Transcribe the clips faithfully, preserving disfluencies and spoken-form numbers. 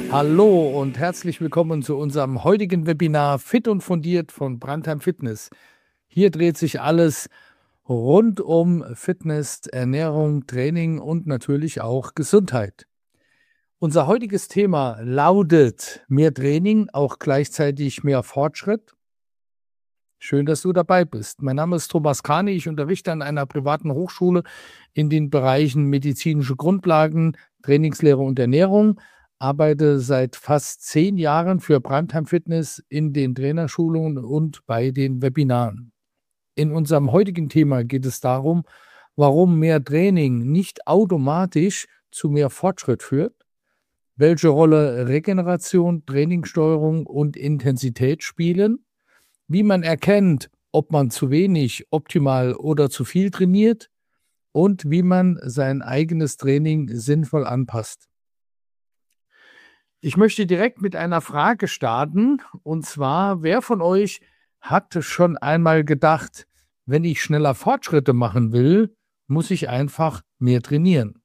Hallo und herzlich willkommen zu unserem heutigen Webinar Fit und Fundiert von Brandheim Fitness. Hier dreht sich alles rund um Fitness, Ernährung, Training und natürlich auch Gesundheit. Unser heutiges Thema lautet mehr Training, auch gleichzeitig mehr Fortschritt. Schön, dass du dabei bist. Mein Name ist Thomas Kani. Ich unterrichte an einer privaten Hochschule in den Bereichen medizinische Grundlagen, Trainingslehre und Ernährung. Arbeite seit fast zehn Jahren für Brandheim Fitness in den Trainerschulungen und bei den Webinaren. In unserem heutigen Thema geht es darum, warum mehr Training nicht automatisch zu mehr Fortschritt führt, welche Rolle Regeneration, Trainingssteuerung und Intensität spielen, wie man erkennt, ob man zu wenig, optimal oder zu viel trainiert und wie man sein eigenes Training sinnvoll anpasst. Ich möchte direkt mit einer Frage starten, und zwar, wer von euch hat schon einmal gedacht, wenn ich schneller Fortschritte machen will, muss ich einfach mehr trainieren?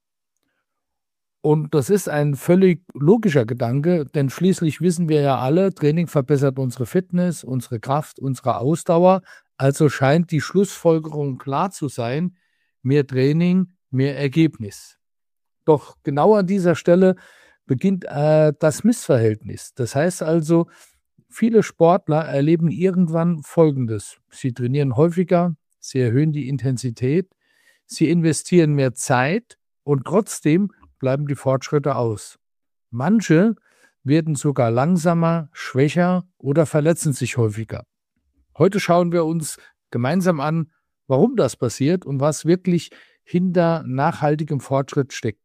Und das ist ein völlig logischer Gedanke, denn schließlich wissen wir ja alle, Training verbessert unsere Fitness, unsere Kraft, unsere Ausdauer. Also scheint die Schlussfolgerung klar zu sein, mehr Training, mehr Ergebnis. Doch genau an dieser Stelle beginnt äh, das Missverhältnis. Das heißt also, viele Sportler erleben irgendwann Folgendes. Sie trainieren häufiger, sie erhöhen die Intensität, sie investieren mehr Zeit und trotzdem bleiben die Fortschritte aus. Manche werden sogar langsamer, schwächer oder verletzen sich häufiger. Heute schauen wir uns gemeinsam an, warum das passiert und was wirklich hinter nachhaltigem Fortschritt steckt.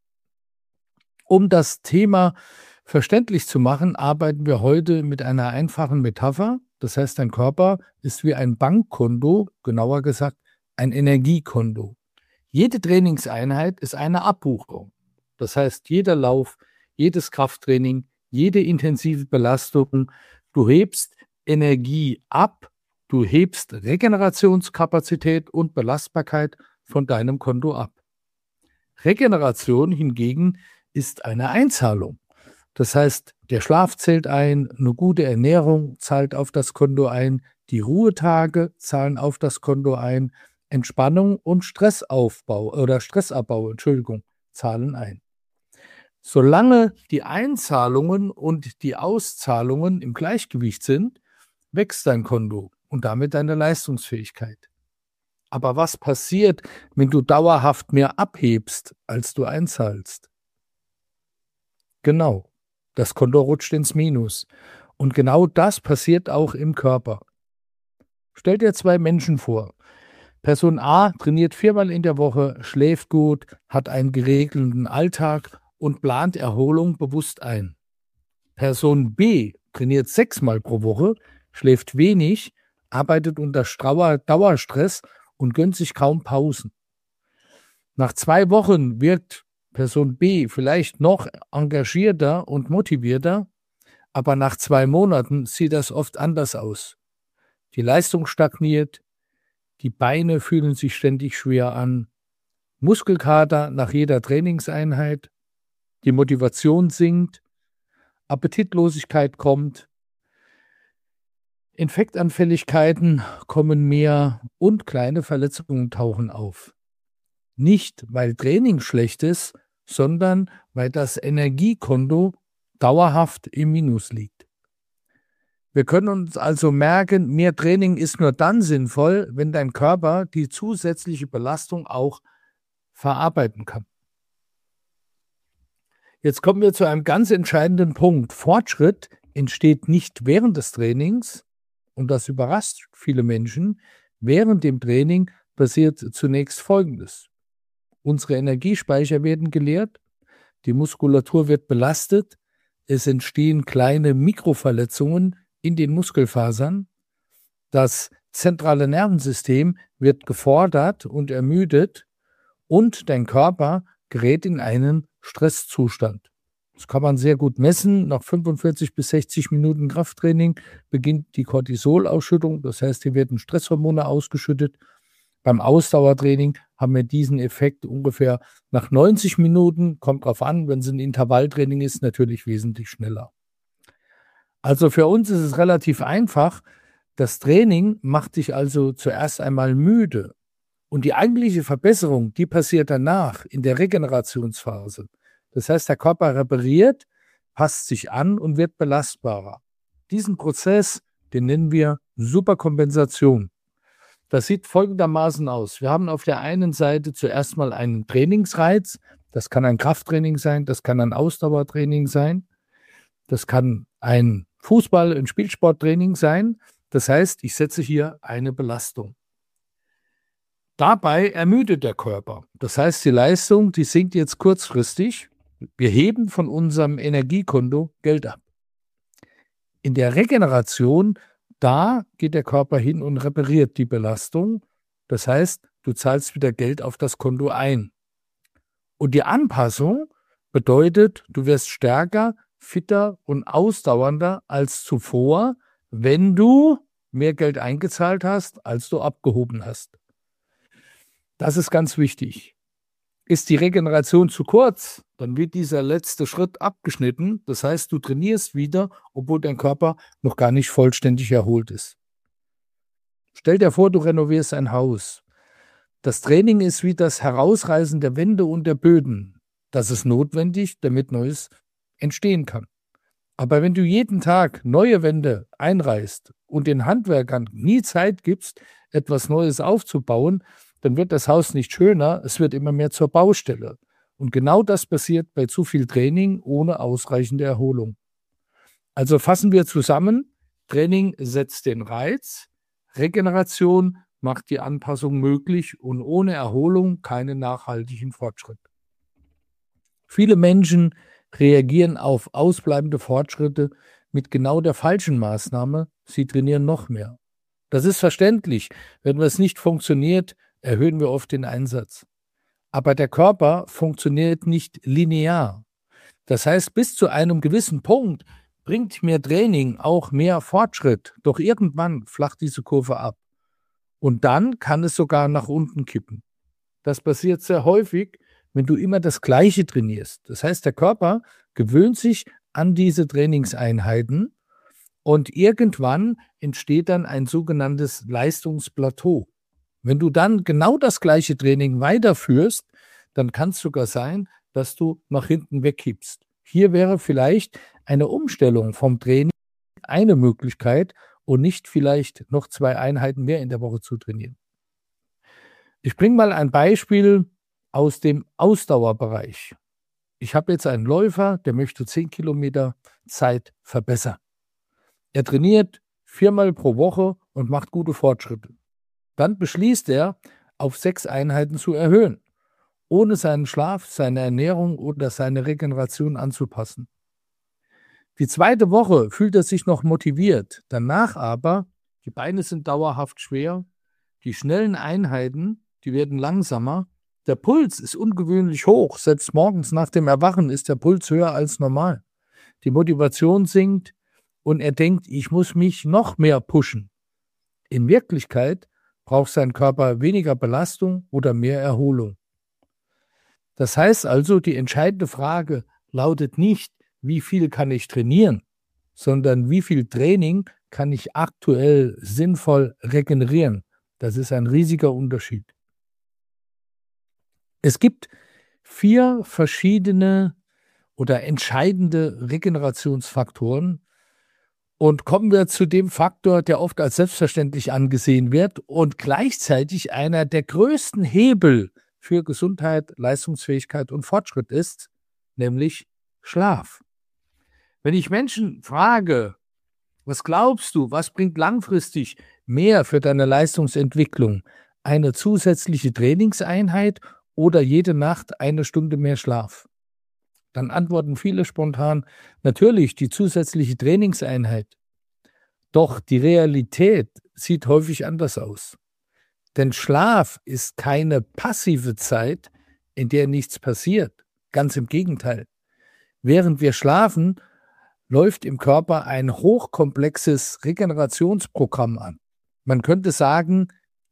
Um das Thema verständlich zu machen, arbeiten wir heute mit einer einfachen Metapher. Das heißt, dein Körper ist wie ein Bankkonto, genauer gesagt ein Energiekonto. Jede Trainingseinheit ist eine Abbuchung. Das heißt, jeder Lauf, jedes Krafttraining, jede intensive Belastung, du hebst Energie ab, du hebst Regenerationskapazität und Belastbarkeit von deinem Konto ab. Regeneration hingegen ist eine Einzahlung. Das heißt, der Schlaf zählt ein, eine gute Ernährung zahlt auf das Konto ein, die Ruhetage zahlen auf das Konto ein, Entspannung und Stressaufbau oder Stressabbau, Entschuldigung, zahlen ein. Solange die Einzahlungen und die Auszahlungen im Gleichgewicht sind, wächst dein Konto und damit deine Leistungsfähigkeit. Aber was passiert, wenn du dauerhaft mehr abhebst, als du einzahlst? Genau, das Konto rutscht ins Minus. Und genau das passiert auch im Körper. Stell dir zwei Menschen vor. Person A trainiert viermal in der Woche, schläft gut, hat einen geregelten Alltag und plant Erholung bewusst ein. Person B trainiert sechsmal pro Woche, schläft wenig, arbeitet unter Dauerstress und gönnt sich kaum Pausen. Nach zwei Wochen wirkt Person B vielleicht noch engagierter und motivierter, aber nach zwei Monaten sieht das oft anders aus. Die Leistung stagniert, die Beine fühlen sich ständig schwer an, Muskelkater nach jeder Trainingseinheit, die Motivation sinkt, Appetitlosigkeit kommt, Infektanfälligkeiten kommen mehr und kleine Verletzungen tauchen auf. Nicht, weil Training schlecht ist, sondern weil das Energiekonto dauerhaft im Minus liegt. Wir können uns also merken, mehr Training ist nur dann sinnvoll, wenn dein Körper die zusätzliche Belastung auch verarbeiten kann. Jetzt kommen wir zu einem ganz entscheidenden Punkt. Fortschritt entsteht nicht während des Trainings, und das überrascht viele Menschen. Während dem Training passiert zunächst Folgendes. Unsere Energiespeicher werden geleert, die Muskulatur wird belastet, es entstehen kleine Mikroverletzungen in den Muskelfasern, das zentrale Nervensystem wird gefordert und ermüdet und dein Körper gerät in einen Stresszustand. Das kann man sehr gut messen. Nach fünfundvierzig bis sechzig Minuten Krafttraining beginnt die Cortisolausschüttung, das heißt, hier werden Stresshormone ausgeschüttet. Beim Ausdauertraining haben wir diesen Effekt ungefähr nach neunzig Minuten, kommt drauf an, wenn es ein Intervalltraining ist, natürlich wesentlich schneller. Also für uns ist es relativ einfach. Das Training macht dich also zuerst einmal müde. Und die eigentliche Verbesserung, die passiert danach in der Regenerationsphase. Das heißt, der Körper repariert, passt sich an und wird belastbarer. Diesen Prozess, den nennen wir Superkompensation. Das sieht folgendermaßen aus. Wir haben auf der einen Seite zuerst mal einen Trainingsreiz. Das kann ein Krafttraining sein, das kann ein Ausdauertraining sein, das kann ein Fußball-, ein Spielsporttraining sein. Das heißt, ich setze hier eine Belastung. Dabei ermüdet der Körper. Das heißt, die Leistung, die sinkt jetzt kurzfristig. Wir heben von unserem Energiekonto Geld ab. In der Regeneration, da geht der Körper hin und repariert die Belastung. Das heißt, du zahlst wieder Geld auf das Konto ein. Und die Anpassung bedeutet, du wirst stärker, fitter und ausdauernder als zuvor, wenn du mehr Geld eingezahlt hast, als du abgehoben hast. Das ist ganz wichtig. Ist die Regeneration zu kurz, dann wird dieser letzte Schritt abgeschnitten. Das heißt, du trainierst wieder, obwohl dein Körper noch gar nicht vollständig erholt ist. Stell dir vor, du renovierst ein Haus. Das Training ist wie das Herausreißen der Wände und der Böden. Das ist notwendig, damit Neues entstehen kann. Aber wenn du jeden Tag neue Wände einreißt und den Handwerkern nie Zeit gibst, etwas Neues aufzubauen, dann wird das Haus nicht schöner, es wird immer mehr zur Baustelle. Und genau das passiert bei zu viel Training ohne ausreichende Erholung. Also fassen wir zusammen, Training setzt den Reiz, Regeneration macht die Anpassung möglich und ohne Erholung keinen nachhaltigen Fortschritt. Viele Menschen reagieren auf ausbleibende Fortschritte mit genau der falschen Maßnahme, sie trainieren noch mehr. Das ist verständlich, wenn es nicht funktioniert, erhöhen wir oft den Einsatz. Aber der Körper funktioniert nicht linear. Das heißt, bis zu einem gewissen Punkt bringt mehr Training auch mehr Fortschritt. Doch irgendwann flacht diese Kurve ab. Und dann kann es sogar nach unten kippen. Das passiert sehr häufig, wenn du immer das Gleiche trainierst. Das heißt, der Körper gewöhnt sich an diese Trainingseinheiten und irgendwann entsteht dann ein sogenanntes Leistungsplateau. Wenn du dann genau das gleiche Training weiterführst, dann kann es sogar sein, dass du nach hinten wegkippst. Hier wäre vielleicht eine Umstellung vom Training eine Möglichkeit und nicht vielleicht noch zwei Einheiten mehr in der Woche zu trainieren. Ich bringe mal ein Beispiel aus dem Ausdauerbereich. Ich habe jetzt einen Läufer, der möchte zehn Kilometer Zeit verbessern. Er trainiert viermal pro Woche und macht gute Fortschritte. Dann beschließt er, auf sechs Einheiten zu erhöhen, ohne seinen Schlaf, seine Ernährung oder seine Regeneration anzupassen. Die zweite Woche fühlt er sich noch motiviert, danach aber, die Beine sind dauerhaft schwer, die schnellen Einheiten, die werden langsamer, der Puls ist ungewöhnlich hoch, selbst morgens nach dem Erwachen ist der Puls höher als normal. Die Motivation sinkt und er denkt, ich muss mich noch mehr pushen. In Wirklichkeit braucht sein Körper weniger Belastung oder mehr Erholung. Das heißt also, die entscheidende Frage lautet nicht, wie viel kann ich trainieren, sondern wie viel Training kann ich aktuell sinnvoll regenerieren. Das ist ein riesiger Unterschied. Es gibt vier verschiedene oder entscheidende Regenerationsfaktoren. Und kommen wir zu dem Faktor, der oft als selbstverständlich angesehen wird und gleichzeitig einer der größten Hebel für Gesundheit, Leistungsfähigkeit und Fortschritt ist, nämlich Schlaf. Wenn ich Menschen frage, was glaubst du, was bringt langfristig mehr für deine Leistungsentwicklung? Eine zusätzliche Trainingseinheit oder jede Nacht eine Stunde mehr Schlaf? Dann antworten viele spontan, natürlich die zusätzliche Trainingseinheit. Doch die Realität sieht häufig anders aus. Denn Schlaf ist keine passive Zeit, in der nichts passiert. Ganz im Gegenteil. Während wir schlafen, läuft im Körper ein hochkomplexes Regenerationsprogramm an. Man könnte sagen,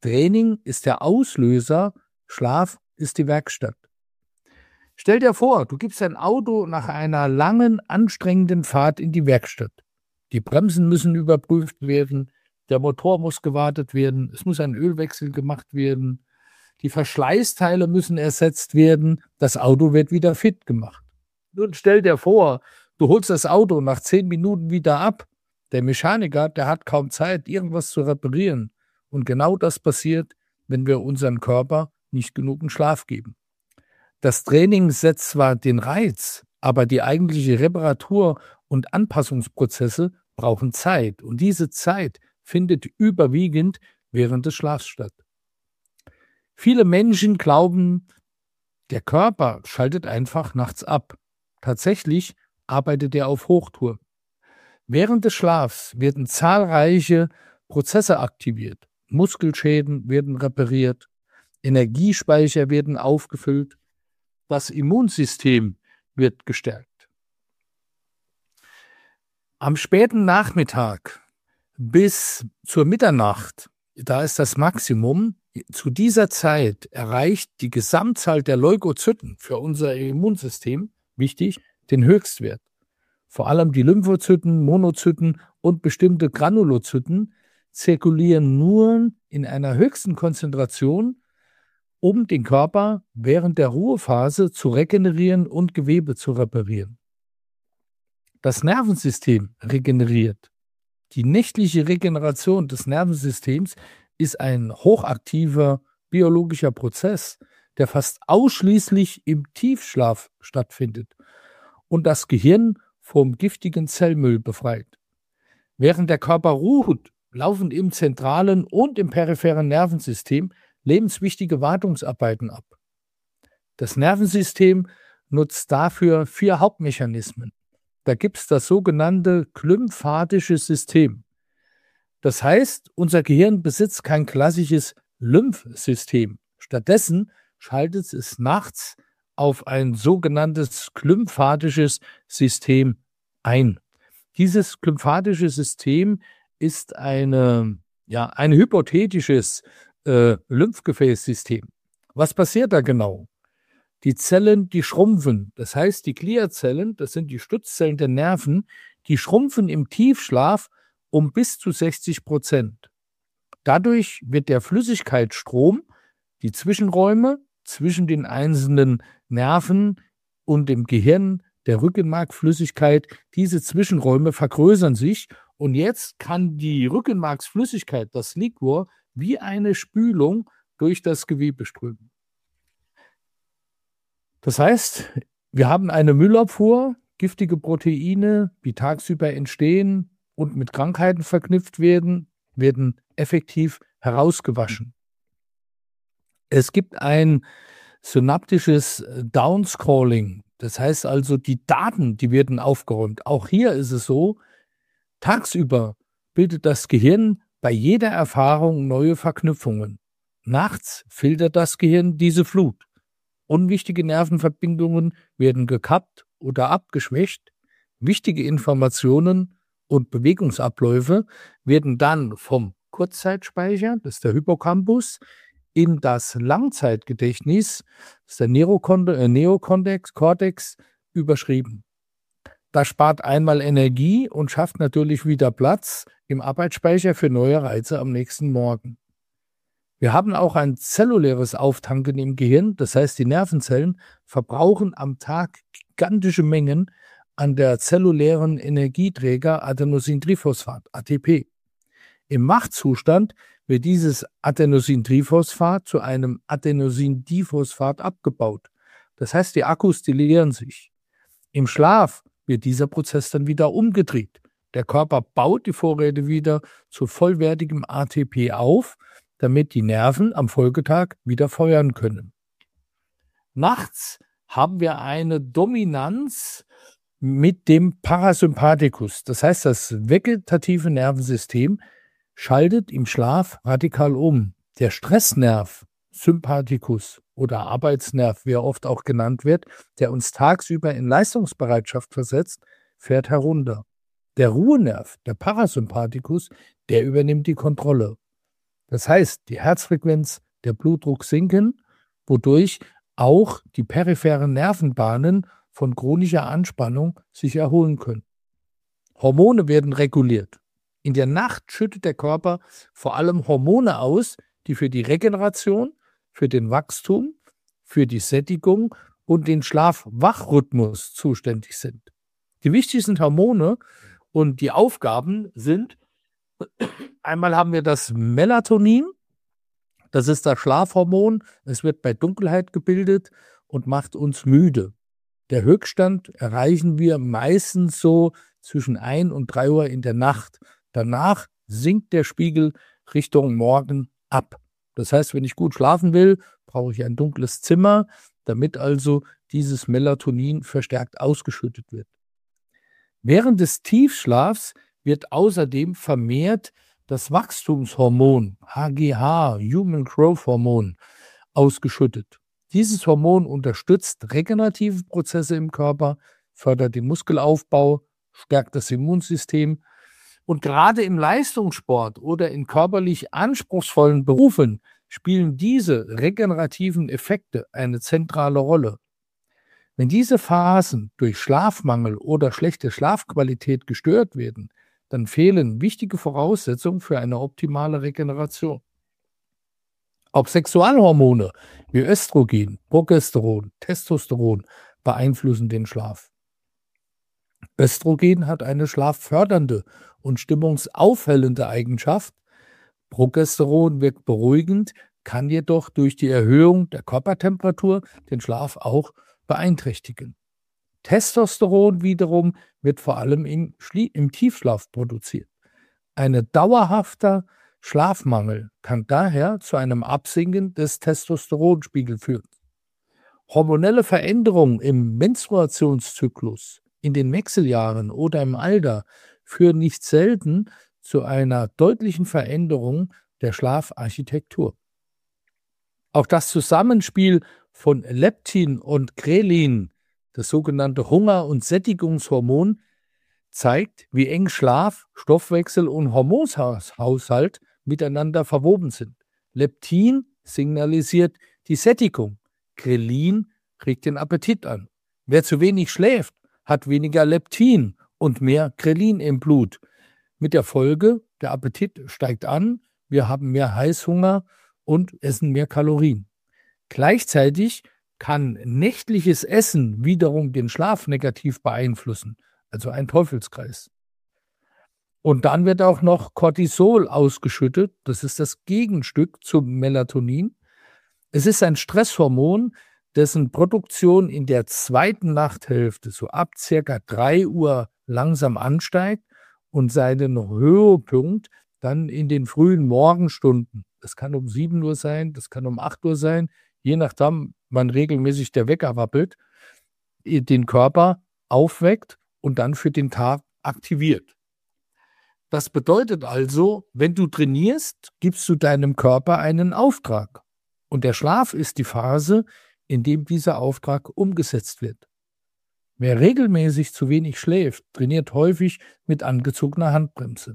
Training ist der Auslöser, Schlaf ist die Werkstatt. Stell dir vor, du gibst dein Auto nach einer langen, anstrengenden Fahrt in die Werkstatt. Die Bremsen müssen überprüft werden, der Motor muss gewartet werden, es muss ein Ölwechsel gemacht werden, die Verschleißteile müssen ersetzt werden, das Auto wird wieder fit gemacht. Nun stell dir vor, du holst das Auto nach zehn Minuten wieder ab. Der Mechaniker, der hat kaum Zeit, irgendwas zu reparieren. Und genau das passiert, wenn wir unseren Körper nicht genug Schlaf geben. Das Training setzt zwar den Reiz, aber die eigentliche Reparatur und Anpassungsprozesse brauchen Zeit. Und diese Zeit findet überwiegend während des Schlafs statt. Viele Menschen glauben, der Körper schaltet einfach nachts ab. Tatsächlich arbeitet er auf Hochtouren. Während des Schlafs werden zahlreiche Prozesse aktiviert. Muskelschäden werden repariert, Energiespeicher werden aufgefüllt, das Immunsystem wird gestärkt. Am späten Nachmittag bis zur Mitternacht, da ist das Maximum, zu dieser Zeit erreicht die Gesamtzahl der Leukozyten für unser Immunsystem, wichtig, den Höchstwert. Vor allem die Lymphozyten, Monozyten und bestimmte Granulozyten zirkulieren nur in einer höchsten Konzentration, um den Körper während der Ruhephase zu regenerieren und Gewebe zu reparieren. Das Nervensystem regeneriert. Die nächtliche Regeneration des Nervensystems ist ein hochaktiver biologischer Prozess, der fast ausschließlich im Tiefschlaf stattfindet und das Gehirn vom giftigen Zellmüll befreit. Während der Körper ruht, laufen im zentralen und im peripheren Nervensystem lebenswichtige Wartungsarbeiten ab. Das Nervensystem nutzt dafür vier Hauptmechanismen. Da gibt es das sogenannte glymphatische System. Das heißt, unser Gehirn besitzt kein klassisches Lymphsystem. Stattdessen schaltet es nachts auf ein sogenanntes glymphatisches System ein. Dieses glymphatische System ist eine, ja, ein hypothetisches äh, Lymphgefäßsystem. Was passiert da genau? Die Zellen, die schrumpfen. Das heißt, die Gliazellen, das sind die Stützzellen der Nerven, die schrumpfen im Tiefschlaf um bis zu sechzig Prozent. Dadurch wird der Flüssigkeitsstrom, die Zwischenräume zwischen den einzelnen Nerven und dem Gehirn, der Rückenmarksflüssigkeit, diese Zwischenräume vergrößern sich und jetzt kann die Rückenmarksflüssigkeit, das Liquor, wie eine Spülung durch das Gewebe strömen. Das heißt, wir haben eine Müllabfuhr, giftige Proteine, die tagsüber entstehen und mit Krankheiten verknüpft werden, werden effektiv herausgewaschen. Es gibt ein synaptisches Downscrolling, das heißt also, die Daten, die werden aufgeräumt. Auch hier ist es so, tagsüber bildet das Gehirn bei jeder Erfahrung neue Verknüpfungen. Nachts filtert das Gehirn diese Flut. Unwichtige Nervenverbindungen werden gekappt oder abgeschwächt. Wichtige Informationen und Bewegungsabläufe werden dann vom Kurzzeitspeicher, das ist der Hippocampus, in das Langzeitgedächtnis, das ist der Neokortex, überschrieben. Das spart einmal Energie und schafft natürlich wieder Platz im Arbeitsspeicher für neue Reize am nächsten Morgen. Wir haben auch ein zelluläres Auftanken im Gehirn, das heißt, die Nervenzellen verbrauchen am Tag gigantische Mengen an der zellulären Energieträger Adenosintriphosphat, A T P. Im Wachzustand wird dieses Adenosintriphosphat zu einem Adenosindiphosphat abgebaut. Das heißt, die Akkus leeren sich. Im Schlaf wird dieser Prozess dann wieder umgedreht. Der Körper baut die Vorräte wieder zu vollwertigem A T P auf, damit die Nerven am Folgetag wieder feuern können. Nachts haben wir eine Dominanz mit dem Parasympathikus. Das heißt, das vegetative Nervensystem schaltet im Schlaf radikal um. Der Stressnerv, Sympathikus oder Arbeitsnerv, wie er oft auch genannt wird, der uns tagsüber in Leistungsbereitschaft versetzt, fährt herunter. Der Ruhenerv, der Parasympathikus, der übernimmt die Kontrolle. Das heißt, die Herzfrequenz, der Blutdruck sinken, wodurch auch die peripheren Nervenbahnen von chronischer Anspannung sich erholen können. Hormone werden reguliert. In der Nacht schüttet der Körper vor allem Hormone aus, die für die Regeneration, für den Wachstum, für die Sättigung und den Schlaf-Wach-Rhythmus zuständig sind. Die wichtigsten Hormone und die Aufgaben sind, einmal haben wir das Melatonin, das ist das Schlafhormon, es wird bei Dunkelheit gebildet und macht uns müde. Der Höchststand erreichen wir meistens so zwischen ein und drei Uhr in der Nacht. Danach sinkt der Spiegel Richtung Morgen ab. Das heißt, wenn ich gut schlafen will, brauche ich ein dunkles Zimmer, damit also dieses Melatonin verstärkt ausgeschüttet wird. Während des Tiefschlafs wird außerdem vermehrt das Wachstumshormon, H G H, Human Growth Hormone, ausgeschüttet. Dieses Hormon unterstützt regenerative Prozesse im Körper, fördert den Muskelaufbau, stärkt das Immunsystem. Und gerade im Leistungssport oder in körperlich anspruchsvollen Berufen spielen diese regenerativen Effekte eine zentrale Rolle. Wenn diese Phasen durch Schlafmangel oder schlechte Schlafqualität gestört werden, dann fehlen wichtige Voraussetzungen für eine optimale Regeneration. Auch Sexualhormone wie Östrogen, Progesteron, Testosteron beeinflussen den Schlaf. Östrogen hat eine schlaffördernde und stimmungsaufhellende Eigenschaft. Progesteron wirkt beruhigend, kann jedoch durch die Erhöhung der Körpertemperatur den Schlaf auch beeinträchtigen. Testosteron wiederum wird vor allem im, im Tiefschlaf produziert. Ein dauerhafter Schlafmangel kann daher zu einem Absinken des Testosteronspiegels führen. Hormonelle Veränderungen im Menstruationszyklus, in den Wechseljahren oder im Alter führen nicht selten zu einer deutlichen Veränderung der Schlafarchitektur. Auch das Zusammenspiel von Leptin und Grelin, das sogenannte Hunger- und Sättigungshormon, zeigt, wie eng Schlaf, Stoffwechsel und Hormonhaushalt miteinander verwoben sind. Leptin signalisiert die Sättigung, Grelin regt den Appetit an. Wer zu wenig schläft, hat weniger Leptin und mehr Grelin im Blut. Mit der Folge, der Appetit steigt an, wir haben mehr Heißhunger und essen mehr Kalorien. Gleichzeitig kann nächtliches Essen wiederum den Schlaf negativ beeinflussen, also ein Teufelskreis. Und dann wird auch noch Cortisol ausgeschüttet, das ist das Gegenstück zum Melatonin. Es ist ein Stresshormon, dessen Produktion in der zweiten Nachthälfte so ab circa drei Uhr langsam ansteigt und seinen Höhepunkt dann in den frühen Morgenstunden. Das kann um sieben Uhr sein, das kann um acht Uhr sein, je nachdem, wann regelmäßig der Wecker wappelt, den Körper aufweckt und dann für den Tag aktiviert. Das bedeutet also, wenn du trainierst, gibst du deinem Körper einen Auftrag. Und der Schlaf ist die Phase, in dem dieser Auftrag umgesetzt wird. Wer regelmäßig zu wenig schläft, trainiert häufig mit angezogener Handbremse.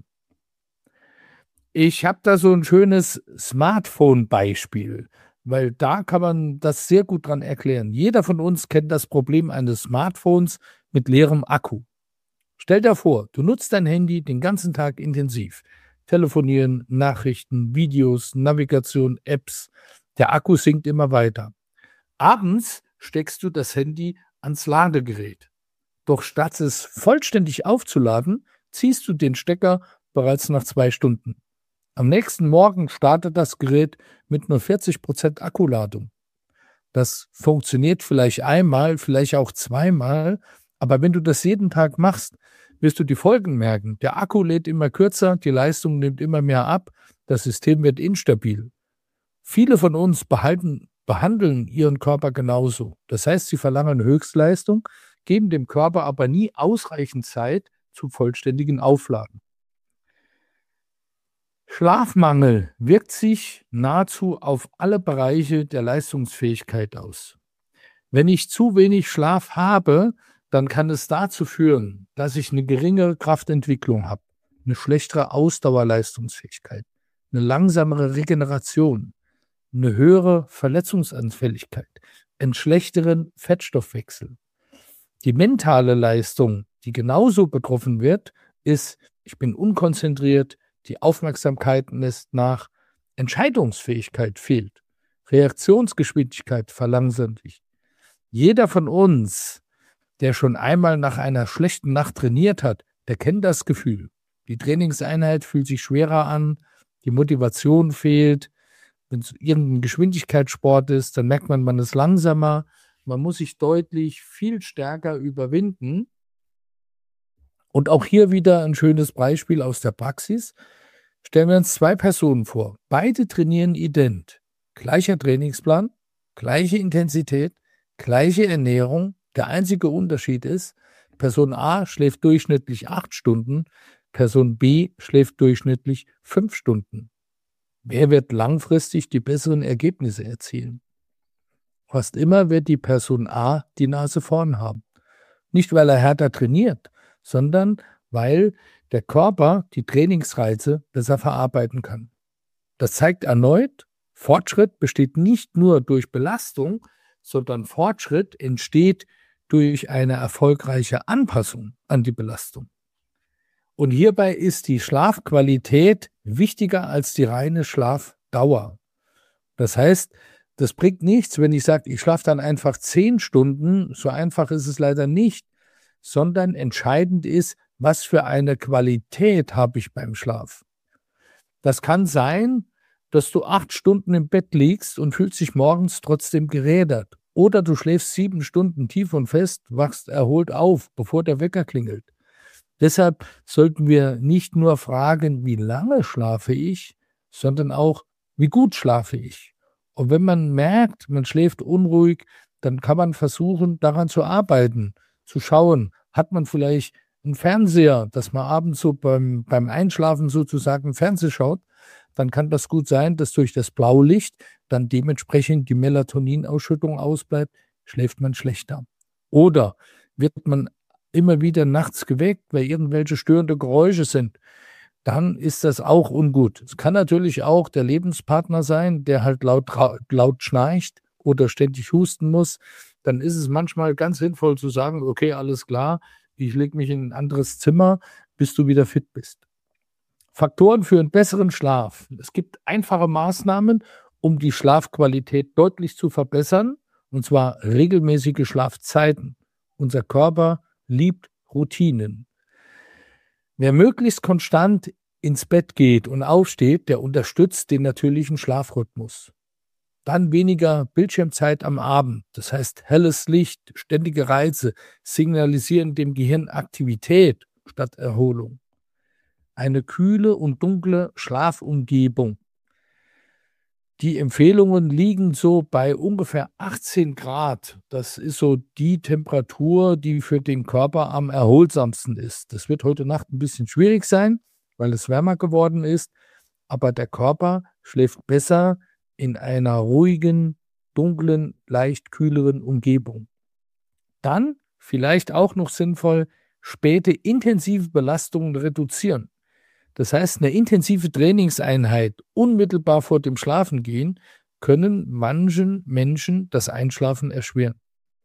Ich habe da so ein schönes Smartphone-Beispiel, weil da kann man das sehr gut dran erklären. Jeder von uns kennt das Problem eines Smartphones mit leerem Akku. Stell dir vor, du nutzt dein Handy den ganzen Tag intensiv. Telefonieren, Nachrichten, Videos, Navigation, Apps. Der Akku sinkt immer weiter. Abends steckst du das Handy ans Ladegerät. Doch statt es vollständig aufzuladen, ziehst du den Stecker bereits nach zwei Stunden. Am nächsten Morgen startet das Gerät mit nur vierzig Prozent Akkuladung. Das funktioniert vielleicht einmal, vielleicht auch zweimal, aber wenn du das jeden Tag machst, wirst du die Folgen merken. Der Akku lädt immer kürzer, die Leistung nimmt immer mehr ab, das System wird instabil. Viele von uns behalten, behandeln ihren Körper genauso. Das heißt, sie verlangen Höchstleistung, geben dem Körper aber nie ausreichend Zeit zum vollständigen Aufladen. Schlafmangel wirkt sich nahezu auf alle Bereiche der Leistungsfähigkeit aus. Wenn ich zu wenig Schlaf habe, dann kann es dazu führen, dass ich eine geringere Kraftentwicklung habe, eine schlechtere Ausdauerleistungsfähigkeit, eine langsamere Regeneration, eine höhere Verletzungsanfälligkeit, einen schlechteren Fettstoffwechsel. Die mentale Leistung, die genauso betroffen wird, ist, ich bin unkonzentriert, die Aufmerksamkeit lässt nach, Entscheidungsfähigkeit fehlt, Reaktionsgeschwindigkeit verlangsamt sich. Jeder von uns, der schon einmal nach einer schlechten Nacht trainiert hat, der kennt das Gefühl. Die Trainingseinheit fühlt sich schwerer an, die Motivation fehlt. Wenn es irgendein Geschwindigkeitssport ist, dann merkt man, man ist langsamer. Man muss sich deutlich viel stärker überwinden. Und auch hier wieder ein schönes Beispiel aus der Praxis. Stellen wir uns zwei Personen vor. Beide trainieren ident. Gleicher Trainingsplan, gleiche Intensität, gleiche Ernährung. Der einzige Unterschied ist, Person A schläft durchschnittlich acht Stunden, Person B schläft durchschnittlich fünf Stunden. Wer wird langfristig die besseren Ergebnisse erzielen? Fast immer wird die Person A die Nase vorn haben. Nicht, weil er härter trainiert, sondern weil der Körper die Trainingsreize besser verarbeiten kann. Das zeigt erneut, Fortschritt besteht nicht nur durch Belastung, sondern Fortschritt entsteht durch eine erfolgreiche Anpassung an die Belastung. Und hierbei ist die Schlafqualität wichtiger als die reine Schlafdauer. Das heißt, das bringt nichts, wenn ich sage, ich schlafe dann einfach zehn Stunden, so einfach ist es leider nicht, sondern entscheidend ist, was für eine Qualität habe ich beim Schlaf. Das kann sein, dass du acht Stunden im Bett liegst und fühlst dich morgens trotzdem gerädert. Oder du schläfst sieben Stunden tief und fest, wachst erholt auf, bevor der Wecker klingelt. Deshalb sollten wir nicht nur fragen, wie lange schlafe ich, sondern auch, wie gut schlafe ich. Und wenn man merkt, man schläft unruhig, dann kann man versuchen, daran zu arbeiten, zu schauen, hat man vielleicht einen Fernseher, dass man abends so beim, beim Einschlafen sozusagen Fernseh schaut, dann kann das gut sein, dass durch das Blaulicht dann dementsprechend die Melatoninausschüttung ausbleibt, schläft man schlechter. Oder wird man immer wieder nachts geweckt, weil irgendwelche störende Geräusche sind, dann ist das auch ungut. Es kann natürlich auch der Lebenspartner sein, der halt laut, laut schnarcht oder ständig husten muss. Dann ist es manchmal ganz sinnvoll zu sagen, okay, alles klar, ich lege mich in ein anderes Zimmer, bis du wieder fit bist. Faktoren für einen besseren Schlaf. Es gibt einfache Maßnahmen, um die Schlafqualität deutlich zu verbessern, und zwar regelmäßige Schlafzeiten. Unser Körper liebt Routinen. Wer möglichst konstant ins Bett geht und aufsteht, der unterstützt den natürlichen Schlafrhythmus. Dann weniger Bildschirmzeit am Abend, das heißt helles Licht, ständige Reize signalisieren dem Gehirn Aktivität statt Erholung. Eine kühle und dunkle Schlafumgebung. Die Empfehlungen liegen so bei ungefähr achtzehn Grad. Das ist so die Temperatur, die für den Körper am erholsamsten ist. Das wird heute Nacht ein bisschen schwierig sein, weil es wärmer geworden ist. Aber der Körper schläft besser in einer ruhigen, dunklen, leicht kühleren Umgebung. Dann, vielleicht auch noch sinnvoll, späte intensive Belastungen reduzieren. Das heißt, eine intensive Trainingseinheit unmittelbar vor dem Schlafengehen können manchen Menschen das Einschlafen erschweren.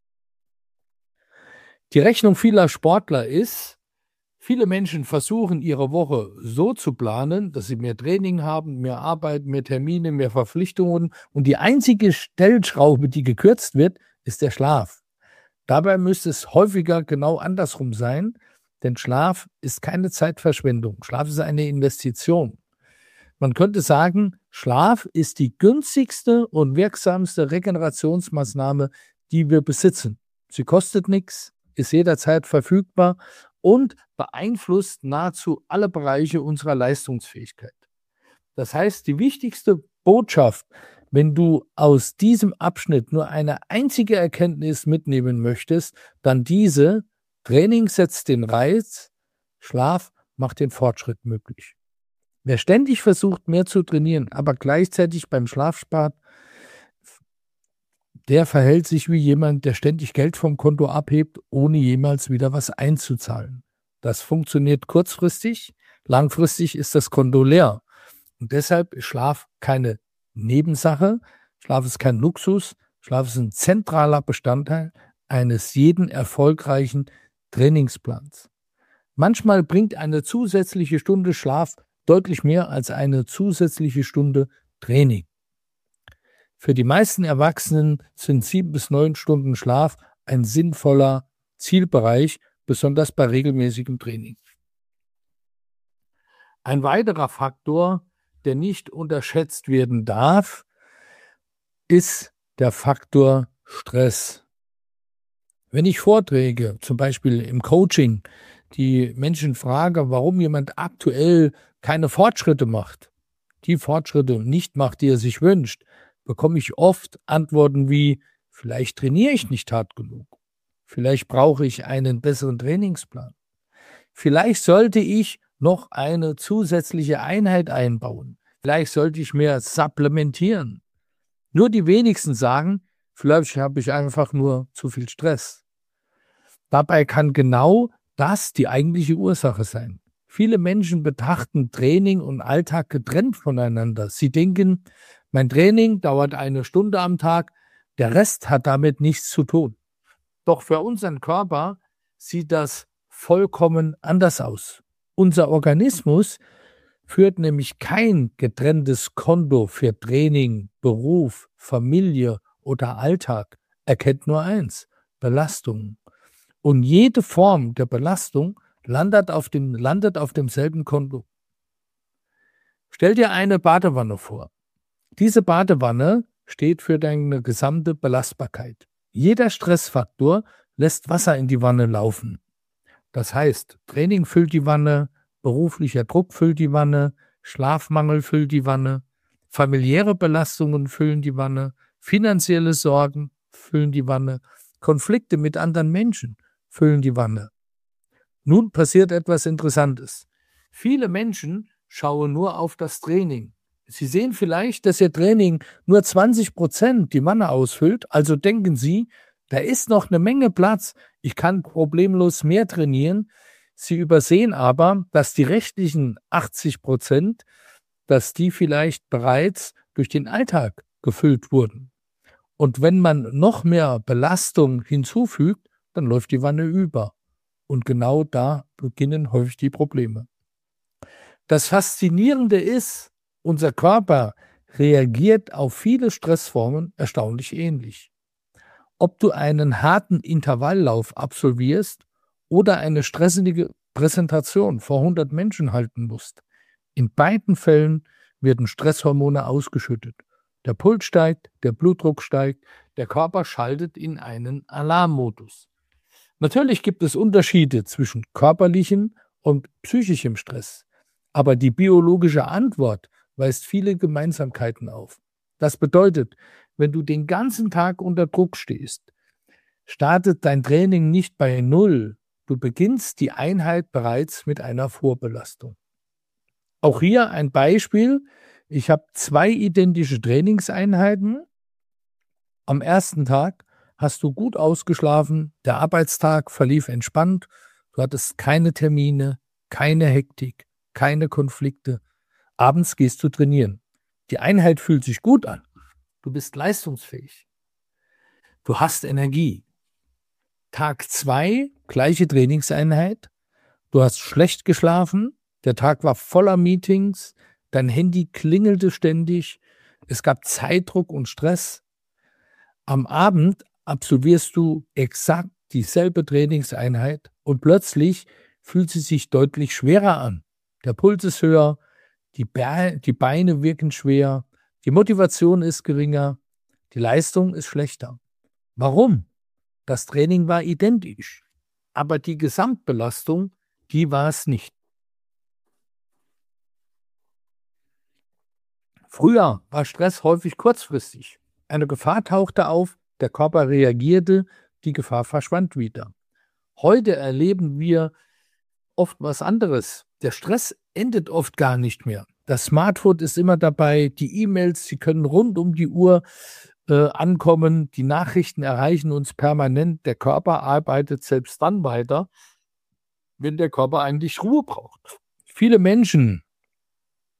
Die Rechnung vieler Sportler ist, viele Menschen versuchen ihre Woche so zu planen, dass sie mehr Training haben, mehr Arbeit, mehr Termine, mehr Verpflichtungen und die einzige Stellschraube, die gekürzt wird, ist der Schlaf. Dabei müsste es häufiger genau andersrum sein, denn Schlaf ist keine Zeitverschwendung. Schlaf ist eine Investition. Man könnte sagen, Schlaf ist die günstigste und wirksamste Regenerationsmaßnahme, die wir besitzen. Sie kostet nichts, ist jederzeit verfügbar und beeinflusst nahezu alle Bereiche unserer Leistungsfähigkeit. Das heißt, die wichtigste Botschaft, wenn du aus diesem Abschnitt nur eine einzige Erkenntnis mitnehmen möchtest, dann diese: Training setzt den Reiz, Schlaf macht den Fortschritt möglich. Wer ständig versucht, mehr zu trainieren, aber gleichzeitig beim Schlaf spart, der verhält sich wie jemand, der ständig Geld vom Konto abhebt, ohne jemals wieder was einzuzahlen. Das funktioniert kurzfristig, langfristig ist das Konto leer. Und deshalb ist Schlaf keine Nebensache. Schlaf ist kein Luxus. Schlaf ist ein zentraler Bestandteil eines jeden erfolgreichen Trainingsplans. Manchmal bringt eine zusätzliche Stunde Schlaf deutlich mehr als eine zusätzliche Stunde Training. Für die meisten Erwachsenen sind sieben bis neun Stunden Schlaf ein sinnvoller Zielbereich, besonders bei regelmäßigem Training. Ein weiterer Faktor, der nicht unterschätzt werden darf, ist der Faktor Stress. Wenn ich Vorträge, zum Beispiel im Coaching, die Menschen frage, warum jemand aktuell keine Fortschritte macht, die Fortschritte nicht macht, die er sich wünscht, bekomme ich oft Antworten wie, vielleicht trainiere ich nicht hart genug, vielleicht brauche ich einen besseren Trainingsplan, vielleicht sollte ich noch eine zusätzliche Einheit einbauen, vielleicht sollte ich mehr supplementieren. Nur die wenigsten sagen, vielleicht habe ich einfach nur zu viel Stress. Dabei kann genau das die eigentliche Ursache sein. Viele Menschen betrachten Training und Alltag getrennt voneinander. Sie denken, mein Training dauert eine Stunde am Tag, der Rest hat damit nichts zu tun. Doch für unseren Körper sieht das vollkommen anders aus. Unser Organismus führt nämlich kein getrenntes Konto für Training, Beruf, Familie oder Alltag. Er kennt nur eins: Belastungen. Und jede Form der Belastung landet auf dem, landet auf demselben Konto. Stell dir eine Badewanne vor. Diese Badewanne steht für deine gesamte Belastbarkeit. Jeder Stressfaktor lässt Wasser in die Wanne laufen. Das heißt, Training füllt die Wanne, beruflicher Druck füllt die Wanne, Schlafmangel füllt die Wanne, familiäre Belastungen füllen die Wanne, finanzielle Sorgen füllen die Wanne, Konflikte mit anderen Menschen füllen die Wanne. Nun passiert etwas Interessantes. Viele Menschen schauen nur auf das Training. Sie sehen vielleicht, dass ihr Training nur zwanzig Prozent die Wanne ausfüllt, also denken sie, da ist noch eine Menge Platz, ich kann problemlos mehr trainieren. Sie übersehen aber, dass die restlichen achtzig Prozent, dass die vielleicht bereits durch den Alltag gefüllt wurden. Und wenn man noch mehr Belastung hinzufügt, dann läuft die Wanne über. Und genau da beginnen häufig die Probleme. Das Faszinierende ist, unser Körper reagiert auf viele Stressformen erstaunlich ähnlich. Ob du einen harten Intervalllauf absolvierst oder eine stressige Präsentation vor hundert Menschen halten musst, in beiden Fällen werden Stresshormone ausgeschüttet. Der Puls steigt, der Blutdruck steigt, der Körper schaltet in einen Alarmmodus. Natürlich gibt es Unterschiede zwischen körperlichem und psychischem Stress, aber die biologische Antwort weist viele Gemeinsamkeiten auf. Das bedeutet, wenn du den ganzen Tag unter Druck stehst, startet dein Training nicht bei Null. Du beginnst die Einheit bereits mit einer Vorbelastung. Auch hier ein Beispiel. Ich habe zwei identische Trainingseinheiten. Am ersten Tag hast du gut ausgeschlafen, der Arbeitstag verlief entspannt, du hattest keine Termine, keine Hektik, keine Konflikte. Abends gehst du trainieren. Die Einheit fühlt sich gut an. Du bist leistungsfähig. Du hast Energie. Tag zwei, gleiche Trainingseinheit. Du hast schlecht geschlafen. Der Tag war voller Meetings. Dein Handy klingelte ständig. Es gab Zeitdruck und Stress. Am Abend absolvierst du exakt dieselbe Trainingseinheit und plötzlich fühlt sie sich deutlich schwerer an. Der Puls ist höher, die, Be- die Beine wirken schwer, die Motivation ist geringer, die Leistung ist schlechter. Warum? Das Training war identisch, aber die Gesamtbelastung, die war es nicht. Früher war Stress häufig kurzfristig. Eine Gefahr tauchte auf, der Körper reagierte, die Gefahr verschwand wieder. Heute erleben wir oft was anderes. Der Stress endet oft gar nicht mehr. Das Smartphone ist immer dabei, die E-Mails, sie können rund um die Uhr äh, ankommen, die Nachrichten erreichen uns permanent, der Körper arbeitet selbst dann weiter, wenn der Körper eigentlich Ruhe braucht. Viele Menschen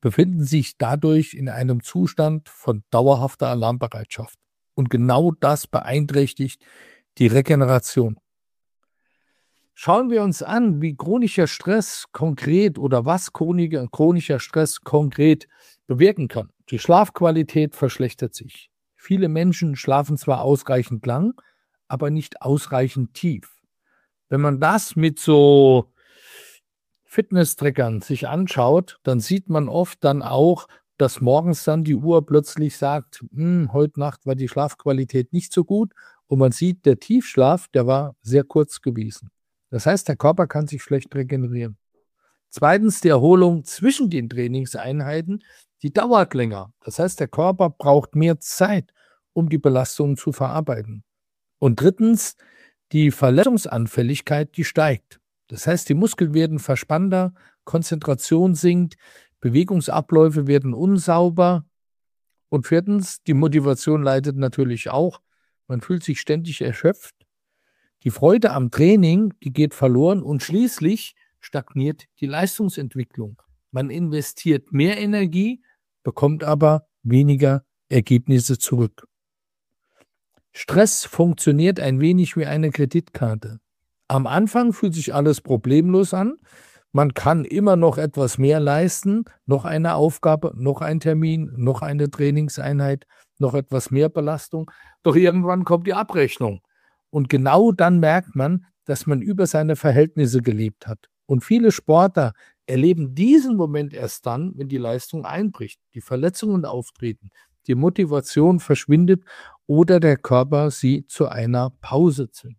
befinden sich dadurch in einem Zustand von dauerhafter Alarmbereitschaft. Und genau das beeinträchtigt die Regeneration. Schauen wir uns an, wie chronischer Stress konkret oder was chronischer Stress konkret bewirken kann. Die Schlafqualität verschlechtert sich. Viele Menschen schlafen zwar ausreichend lang, aber nicht ausreichend tief. Wenn man das mit so Fitness-Trackern sich anschaut, dann sieht man oft dann auch, dass morgens dann die Uhr plötzlich sagt, hm, heute Nacht war die Schlafqualität nicht so gut und man sieht, der Tiefschlaf, der war sehr kurz gewesen. Das heißt, der Körper kann sich schlecht regenerieren. Zweitens, die Erholung zwischen den Trainingseinheiten, die dauert länger. Das heißt, der Körper braucht mehr Zeit, um die Belastungen zu verarbeiten. Und drittens, die Verletzungsanfälligkeit, die steigt. Das heißt, die Muskeln werden verspannter, Konzentration sinkt, Bewegungsabläufe werden unsauber. Und viertens, die Motivation leidet natürlich auch. Man fühlt sich ständig erschöpft. Die Freude am Training, die geht verloren und schließlich stagniert die Leistungsentwicklung. Man investiert mehr Energie, bekommt aber weniger Ergebnisse zurück. Stress funktioniert ein wenig wie eine Kreditkarte. Am Anfang fühlt sich alles problemlos an. Man kann immer noch etwas mehr leisten, noch eine Aufgabe, noch ein Termin, noch eine Trainingseinheit, noch etwas mehr Belastung. Doch irgendwann kommt die Abrechnung. Und genau dann merkt man, dass man über seine Verhältnisse gelebt hat. Und viele Sportler erleben diesen Moment erst dann, wenn die Leistung einbricht, die Verletzungen auftreten, die Motivation verschwindet oder der Körper sie zu einer Pause zwingt.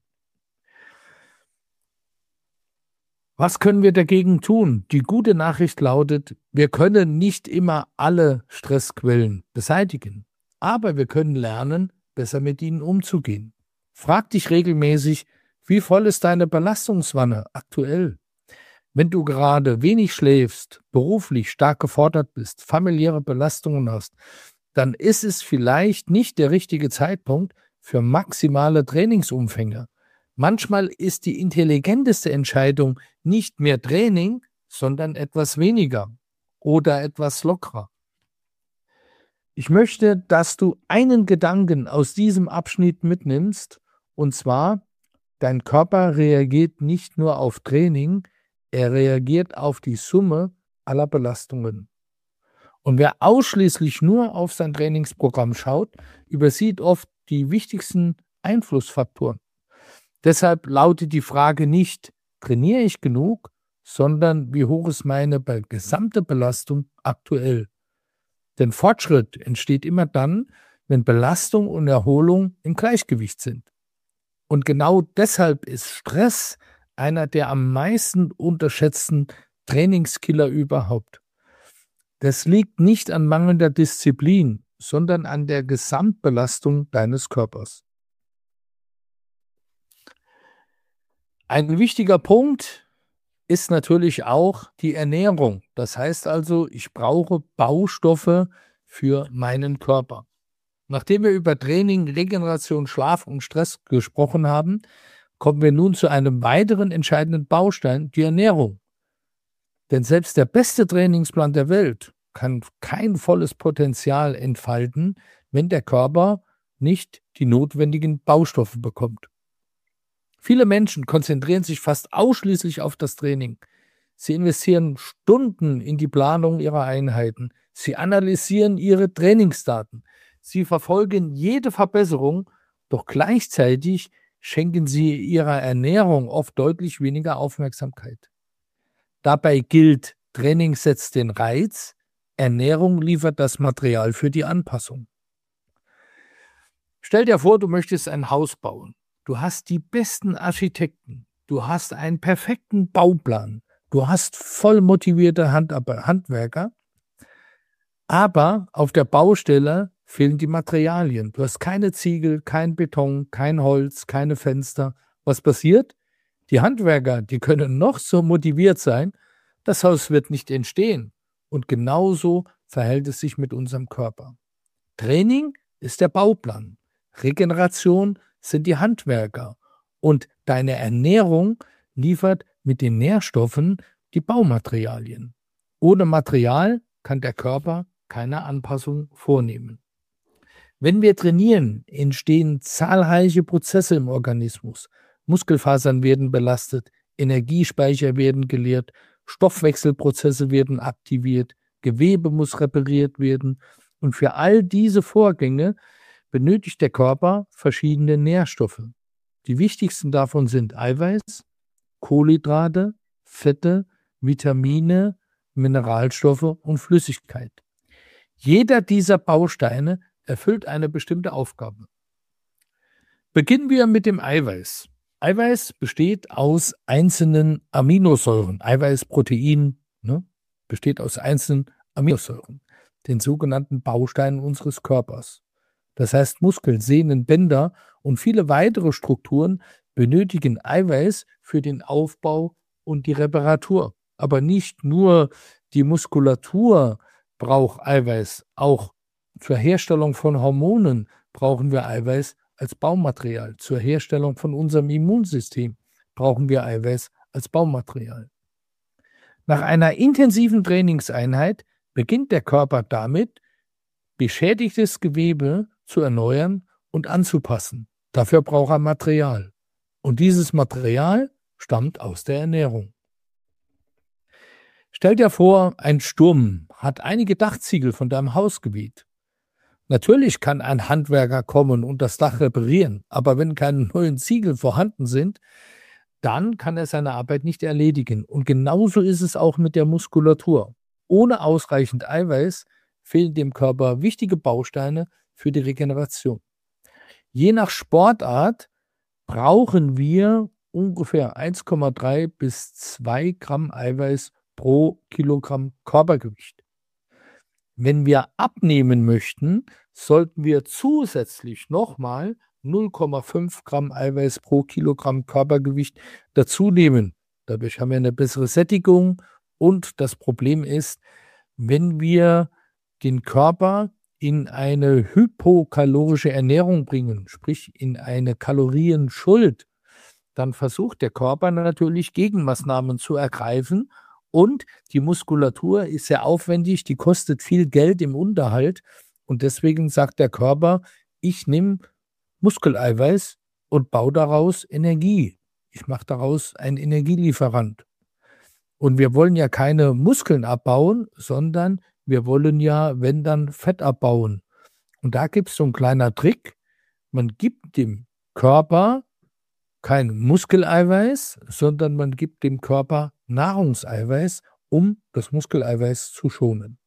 Was können wir dagegen tun? Die gute Nachricht lautet, wir können nicht immer alle Stressquellen beseitigen, aber wir können lernen, besser mit ihnen umzugehen. Frag dich regelmäßig, wie voll ist deine Belastungswanne aktuell? Wenn du gerade wenig schläfst, beruflich stark gefordert bist, familiäre Belastungen hast, dann ist es vielleicht nicht der richtige Zeitpunkt für maximale Trainingsumfänge. Manchmal ist die intelligenteste Entscheidung nicht mehr Training, sondern etwas weniger oder etwas lockerer. Ich möchte, dass du einen Gedanken aus diesem Abschnitt mitnimmst, und zwar, dein Körper reagiert nicht nur auf Training, er reagiert auf die Summe aller Belastungen. Und wer ausschließlich nur auf sein Trainingsprogramm schaut, übersieht oft die wichtigsten Einflussfaktoren. Deshalb lautet die Frage nicht, trainiere ich genug, sondern wie hoch ist meine gesamte Belastung aktuell? Denn Fortschritt entsteht immer dann, wenn Belastung und Erholung im Gleichgewicht sind. Und genau deshalb ist Stress einer der am meisten unterschätzten Trainingskiller überhaupt. Das liegt nicht an mangelnder Disziplin, sondern an der Gesamtbelastung deines Körpers. Ein wichtiger Punkt ist natürlich auch die Ernährung. Das heißt also, ich brauche Baustoffe für meinen Körper. Nachdem wir über Training, Regeneration, Schlaf und Stress gesprochen haben, kommen wir nun zu einem weiteren entscheidenden Baustein, die Ernährung. Denn selbst der beste Trainingsplan der Welt kann kein volles Potenzial entfalten, wenn der Körper nicht die notwendigen Baustoffe bekommt. Viele Menschen konzentrieren sich fast ausschließlich auf das Training. Sie investieren Stunden in die Planung ihrer Einheiten. Sie analysieren ihre Trainingsdaten. Sie verfolgen jede Verbesserung, doch gleichzeitig schenken sie ihrer Ernährung oft deutlich weniger Aufmerksamkeit. Dabei gilt, Training setzt den Reiz, Ernährung liefert das Material für die Anpassung. Stell dir vor, du möchtest ein Haus bauen. Du hast die besten Architekten, du hast einen perfekten Bauplan, du hast voll motivierte Handwerker, aber auf der Baustelle fehlen die Materialien. Du hast keine Ziegel, kein Beton, kein Holz, keine Fenster. Was passiert? Die Handwerker, die können noch so motiviert sein, das Haus wird nicht entstehen. Und genauso verhält es sich mit unserem Körper. Training ist der Bauplan. Regeneration sind die Handwerker. Und deine Ernährung liefert mit den Nährstoffen die Baumaterialien. Ohne Material kann der Körper keine Anpassung vornehmen. Wenn wir trainieren, entstehen zahlreiche Prozesse im Organismus. Muskelfasern werden belastet, Energiespeicher werden geleert, Stoffwechselprozesse werden aktiviert, Gewebe muss repariert werden. Und für all diese Vorgänge benötigt der Körper verschiedene Nährstoffe. Die wichtigsten davon sind Eiweiß, Kohlenhydrate, Fette, Vitamine, Mineralstoffe und Flüssigkeit. Jeder dieser Bausteine erfüllt eine bestimmte Aufgabe. Beginnen wir mit dem Eiweiß. Eiweiß besteht aus einzelnen Aminosäuren. Eiweißprotein ne, besteht aus einzelnen Aminosäuren, den sogenannten Bausteinen unseres Körpers. Das heißt, Muskeln, Sehnen, Bänder und viele weitere Strukturen benötigen Eiweiß für den Aufbau und die Reparatur. Aber nicht nur die Muskulatur braucht Eiweiß, auch zur Herstellung von Hormonen brauchen wir Eiweiß als Baumaterial. Zur Herstellung von unserem Immunsystem brauchen wir Eiweiß als Baumaterial. Nach einer intensiven Trainingseinheit beginnt der Körper damit, beschädigtes Gewebe zu erneuern und anzupassen. Dafür braucht er Material. Und dieses Material stammt aus der Ernährung. Stell dir vor, ein Sturm hat einige Dachziegel von deinem Haus geweht. Natürlich kann ein Handwerker kommen und das Dach reparieren, aber wenn keine neuen Ziegel vorhanden sind, dann kann er seine Arbeit nicht erledigen. Und genauso ist es auch mit der Muskulatur. Ohne ausreichend Eiweiß fehlen dem Körper wichtige Bausteine für die Regeneration. Je nach Sportart brauchen wir ungefähr eins Komma drei bis zwei Gramm Eiweiß pro Kilogramm Körpergewicht. Wenn wir abnehmen möchten, sollten wir zusätzlich nochmal null Komma fünf Gramm Eiweiß pro Kilogramm Körpergewicht dazu nehmen. Dadurch haben wir eine bessere Sättigung und das Problem ist, wenn wir den Körper in eine hypokalorische Ernährung bringen, sprich in eine Kalorienschuld, dann versucht der Körper natürlich Gegenmaßnahmen zu ergreifen und die Muskulatur ist sehr aufwendig, die kostet viel Geld im Unterhalt und deswegen sagt der Körper, ich nehme Muskeleiweiß und baue daraus Energie. Ich mache daraus einen Energielieferant. Und wir wollen ja keine Muskeln abbauen, sondern wir wollen ja, wenn dann, Fett abbauen. Und da gibt es so einen kleinen Trick. Man gibt dem Körper kein Muskeleiweiß, sondern man gibt dem Körper Nahrungseiweiß, um das Muskeleiweiß zu schonen.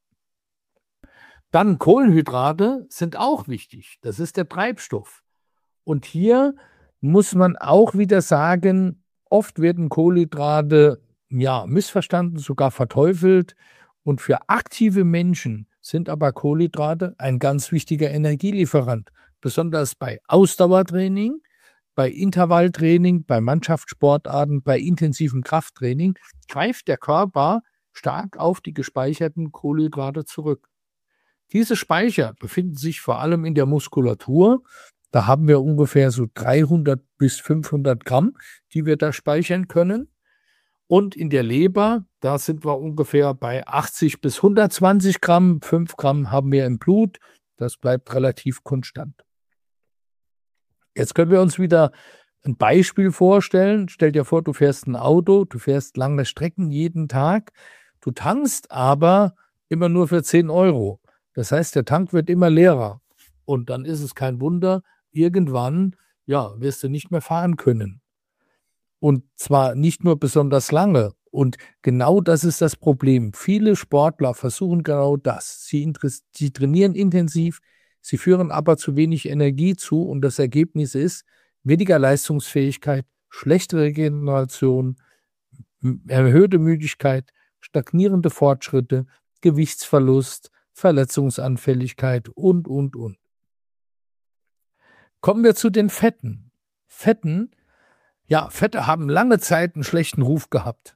Dann Kohlenhydrate sind auch wichtig. Das ist der Treibstoff. Und hier muss man auch wieder sagen, oft werden Kohlenhydrate ja missverstanden, sogar verteufelt. Und für aktive Menschen sind aber Kohlenhydrate ein ganz wichtiger Energielieferant. Besonders bei Ausdauertraining, bei Intervalltraining, bei Mannschaftssportarten, bei intensivem Krafttraining greift der Körper stark auf die gespeicherten Kohlenhydrate zurück. Diese Speicher befinden sich vor allem in der Muskulatur. Da haben wir ungefähr so dreihundert bis fünfhundert Gramm, die wir da speichern können. Und in der Leber, da sind wir ungefähr bei achtzig bis hundertzwanzig Gramm. fünf Gramm haben wir im Blut. Das bleibt relativ konstant. Jetzt können wir uns wieder ein Beispiel vorstellen. Stell dir vor, du fährst ein Auto, du fährst lange Strecken jeden Tag. Du tankst aber immer nur für zehn Euro. Das heißt, der Tank wird immer leerer. Und dann ist es kein Wunder, irgendwann ja, wirst du nicht mehr fahren können. Und zwar nicht nur besonders lange. Und genau das ist das Problem. Viele Sportler versuchen genau das. Sie, sie trainieren intensiv, sie führen aber zu wenig Energie zu und das Ergebnis ist weniger Leistungsfähigkeit, schlechte Regeneration, erhöhte Müdigkeit, stagnierende Fortschritte, Gewichtsverlust, Verletzungsanfälligkeit und, und, und. Kommen wir zu den Fetten. Fetten, ja, Fette haben lange Zeit einen schlechten Ruf gehabt.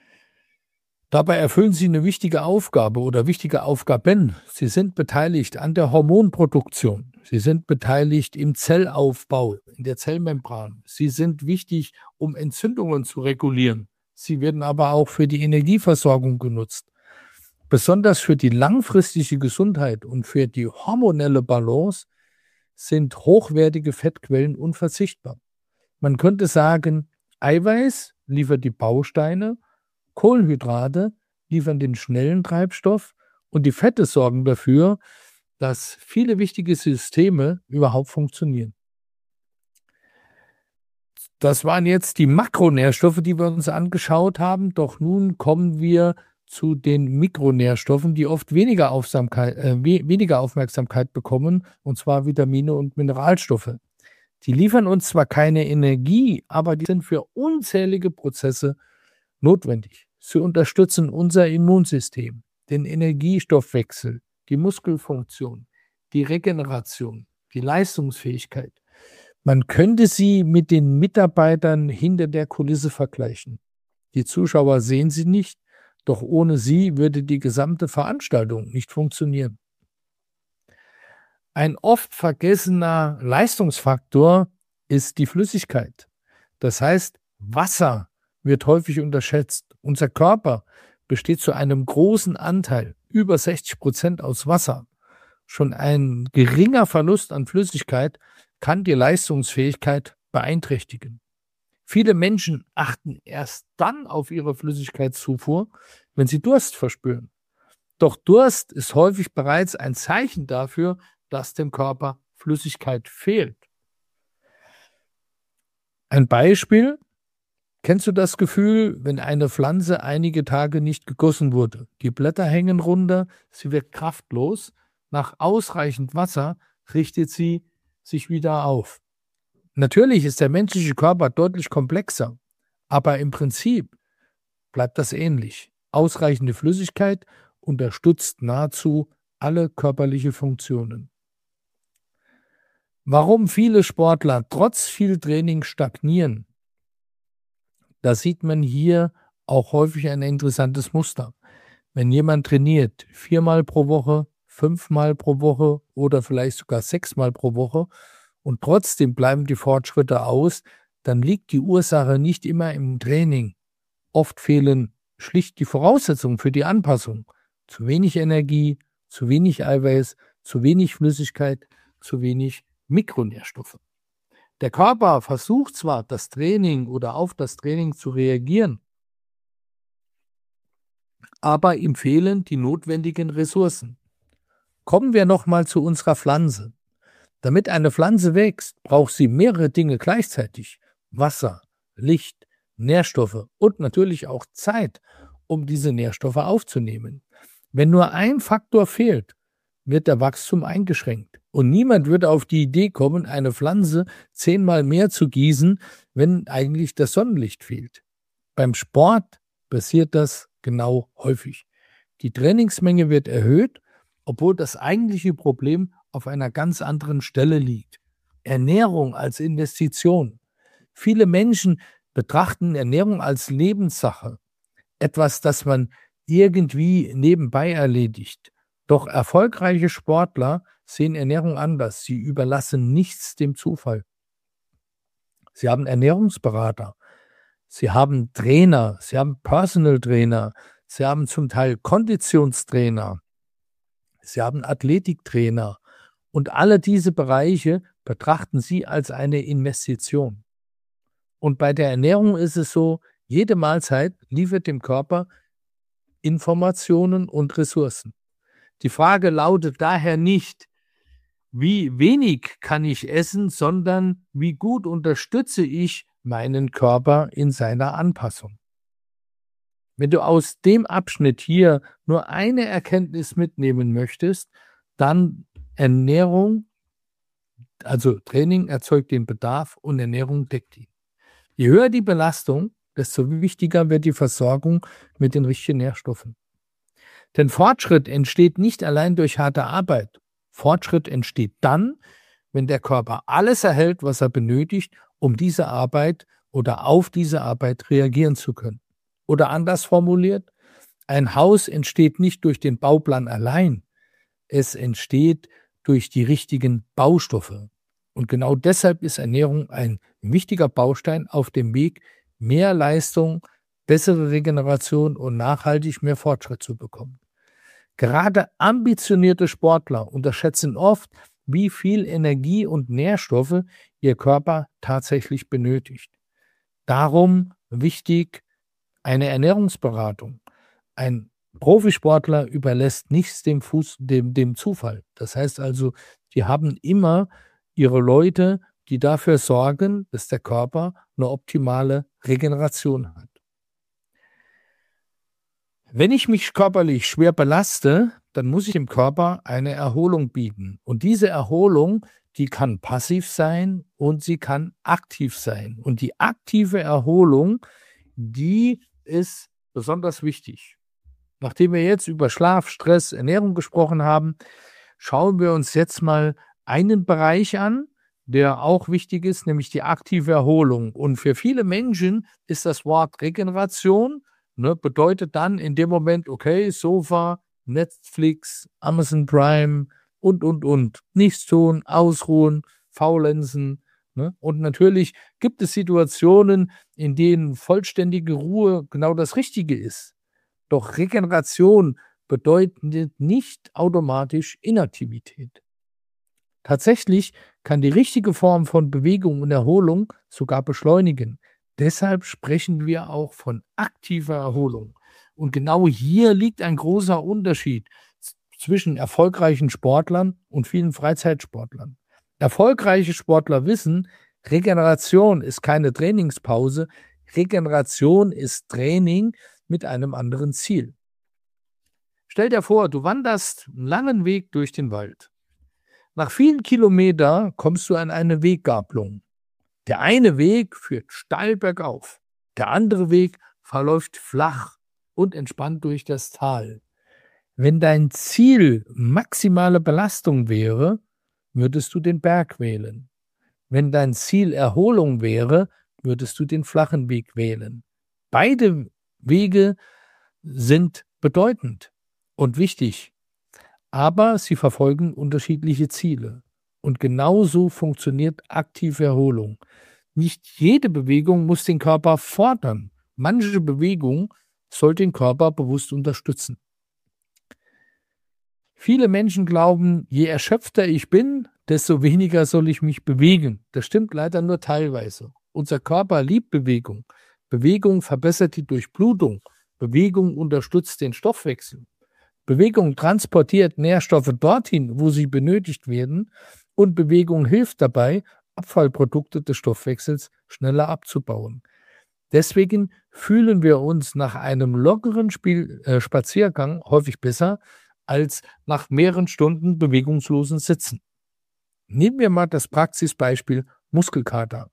Dabei erfüllen sie eine wichtige Aufgabe oder wichtige Aufgaben. Sie sind beteiligt an der Hormonproduktion. Sie sind beteiligt im Zellaufbau, in der Zellmembran. Sie sind wichtig, um Entzündungen zu regulieren. Sie werden aber auch für die Energieversorgung genutzt. Besonders für die langfristige Gesundheit und für die hormonelle Balance sind hochwertige Fettquellen unverzichtbar. Man könnte sagen, Eiweiß liefert die Bausteine, Kohlenhydrate liefern den schnellen Treibstoff und die Fette sorgen dafür, dass viele wichtige Systeme überhaupt funktionieren. Das waren jetzt die Makronährstoffe, die wir uns angeschaut haben. Doch nun kommen wir zu den Mikronährstoffen, die oft weniger, Aufsamkeit, äh, we weniger Aufmerksamkeit bekommen, und zwar Vitamine und Mineralstoffe. Die liefern uns zwar keine Energie, aber die sind für unzählige Prozesse notwendig. Sie unterstützen unser Immunsystem, den Energiestoffwechsel, die Muskelfunktion, die Regeneration, die Leistungsfähigkeit. Man könnte sie mit den Mitarbeitern hinter der Kulisse vergleichen. Die Zuschauer sehen sie nicht, doch ohne sie würde die gesamte Veranstaltung nicht funktionieren. Ein oft vergessener Leistungsfaktor ist die Flüssigkeit. Das heißt, Wasser wird häufig unterschätzt. Unser Körper besteht zu einem großen Anteil, über sechzig Prozent, aus Wasser. Schon ein geringer Verlust an Flüssigkeit kann die Leistungsfähigkeit beeinträchtigen. Viele Menschen achten erst dann auf ihre Flüssigkeitszufuhr, wenn sie Durst verspüren. Doch Durst ist häufig bereits ein Zeichen dafür, dass dem Körper Flüssigkeit fehlt. Ein Beispiel: Kennst du das Gefühl, wenn eine Pflanze einige Tage nicht gegossen wurde? Die Blätter hängen runter, sie wird kraftlos. Nach ausreichend Wasser richtet sie sich wieder auf. Natürlich ist der menschliche Körper deutlich komplexer, aber im Prinzip bleibt das ähnlich. Ausreichende Flüssigkeit unterstützt nahezu alle körperliche Funktionen. Warum viele Sportler trotz viel Training stagnieren? Da sieht man hier auch häufig ein interessantes Muster. Wenn jemand trainiert, viermal pro Woche, fünfmal pro Woche oder vielleicht sogar sechsmal pro Woche und trotzdem bleiben die Fortschritte aus, dann liegt die Ursache nicht immer im Training. Oft fehlen schlicht die Voraussetzungen für die Anpassung. Zu wenig Energie, zu wenig Eiweiß, zu wenig Flüssigkeit, zu wenig Mikronährstoffe. Der Körper versucht zwar, das Training oder auf das Training zu reagieren, aber ihm fehlen die notwendigen Ressourcen. Kommen wir nochmal zu unserer Pflanze. Damit eine Pflanze wächst, braucht sie mehrere Dinge gleichzeitig: Wasser, Licht, Nährstoffe und natürlich auch Zeit, um diese Nährstoffe aufzunehmen. Wenn nur ein Faktor fehlt, wird der Wachstum eingeschränkt. Und niemand würde auf die Idee kommen, eine Pflanze zehnmal mehr zu gießen, wenn eigentlich das Sonnenlicht fehlt. Beim Sport passiert das genau häufig. Die Trainingsmenge wird erhöht, obwohl das eigentliche Problem auf einer ganz anderen Stelle liegt. Ernährung als Investition. Viele Menschen betrachten Ernährung als Lebenssache, etwas, das man irgendwie nebenbei erledigt. Doch erfolgreiche Sportler sehen Ernährung anders. Sie überlassen nichts dem Zufall. Sie haben Ernährungsberater, sie haben Trainer, sie haben Personal Trainer, sie haben zum Teil Konditionstrainer, sie haben Athletiktrainer und alle diese Bereiche betrachten sie als eine Investition. Und bei der Ernährung ist es so, jede Mahlzeit liefert dem Körper Informationen und Ressourcen. Die Frage lautet daher nicht, wie wenig kann ich essen, sondern wie gut unterstütze ich meinen Körper in seiner Anpassung. Wenn du aus dem Abschnitt hier nur eine Erkenntnis mitnehmen möchtest, dann Ernährung, also Training erzeugt den Bedarf und Ernährung deckt ihn. Je höher die Belastung, desto wichtiger wird die Versorgung mit den richtigen Nährstoffen. Denn Fortschritt entsteht nicht allein durch harte Arbeit. Fortschritt entsteht dann, wenn der Körper alles erhält, was er benötigt, um diese Arbeit oder auf diese Arbeit reagieren zu können. Oder anders formuliert, ein Haus entsteht nicht durch den Bauplan allein. Es entsteht durch die richtigen Baustoffe. Und genau deshalb ist Ernährung ein wichtiger Baustein auf dem Weg, mehr Leistung, bessere Regeneration und nachhaltig mehr Fortschritt zu bekommen. Gerade ambitionierte Sportler unterschätzen oft, wie viel Energie und Nährstoffe ihr Körper tatsächlich benötigt. Darum wichtig eine Ernährungsberatung. Ein Profisportler überlässt nichts dem, Fuß, dem, dem Zufall. Das heißt also, die haben immer ihre Leute, die dafür sorgen, dass der Körper eine optimale Regeneration hat. Wenn ich mich körperlich schwer belaste, dann muss ich dem Körper eine Erholung bieten. Und diese Erholung, die kann passiv sein und sie kann aktiv sein. Und die aktive Erholung, die ist besonders wichtig. Nachdem wir jetzt über Schlaf, Stress, Ernährung gesprochen haben, schauen wir uns jetzt mal einen Bereich an, der auch wichtig ist, nämlich die aktive Erholung. Und für viele Menschen ist das Wort Regeneration, ne, bedeutet dann in dem Moment, okay, Sofa, Netflix, Amazon Prime und, und, und. Nichts tun, ausruhen, faulenzen. Ne? Und natürlich gibt es Situationen, in denen vollständige Ruhe genau das Richtige ist. Doch Regeneration bedeutet nicht automatisch Inaktivität. Tatsächlich kann die richtige Form von Bewegung und Erholung sogar beschleunigen. Deshalb sprechen wir auch von aktiver Erholung. Und genau hier liegt ein großer Unterschied zwischen erfolgreichen Sportlern und vielen Freizeitsportlern. Erfolgreiche Sportler wissen, Regeneration ist keine Trainingspause, Regeneration ist Training mit einem anderen Ziel. Stell dir vor, du wanderst einen langen Weg durch den Wald. Nach vielen Kilometern kommst du an eine Weggabelung. Der eine Weg führt steil bergauf, der andere Weg verläuft flach und entspannt durch das Tal. Wenn dein Ziel maximale Belastung wäre, würdest du den Berg wählen. Wenn dein Ziel Erholung wäre, würdest du den flachen Weg wählen. Beide Wege sind bedeutend und wichtig, aber sie verfolgen unterschiedliche Ziele. Und genauso funktioniert aktive Erholung. Nicht jede Bewegung muss den Körper fordern. Manche Bewegung soll den Körper bewusst unterstützen. Viele Menschen glauben, je erschöpfter ich bin, desto weniger soll ich mich bewegen. Das stimmt leider nur teilweise. Unser Körper liebt Bewegung. Bewegung verbessert die Durchblutung. Bewegung unterstützt den Stoffwechsel. Bewegung transportiert Nährstoffe dorthin, wo sie benötigt werden. Und Bewegung hilft dabei, Abfallprodukte des Stoffwechsels schneller abzubauen. Deswegen fühlen wir uns nach einem lockeren Spiel, äh, Spaziergang häufig besser als nach mehreren Stunden bewegungslosen Sitzen. Nehmen wir mal das Praxisbeispiel Muskelkater.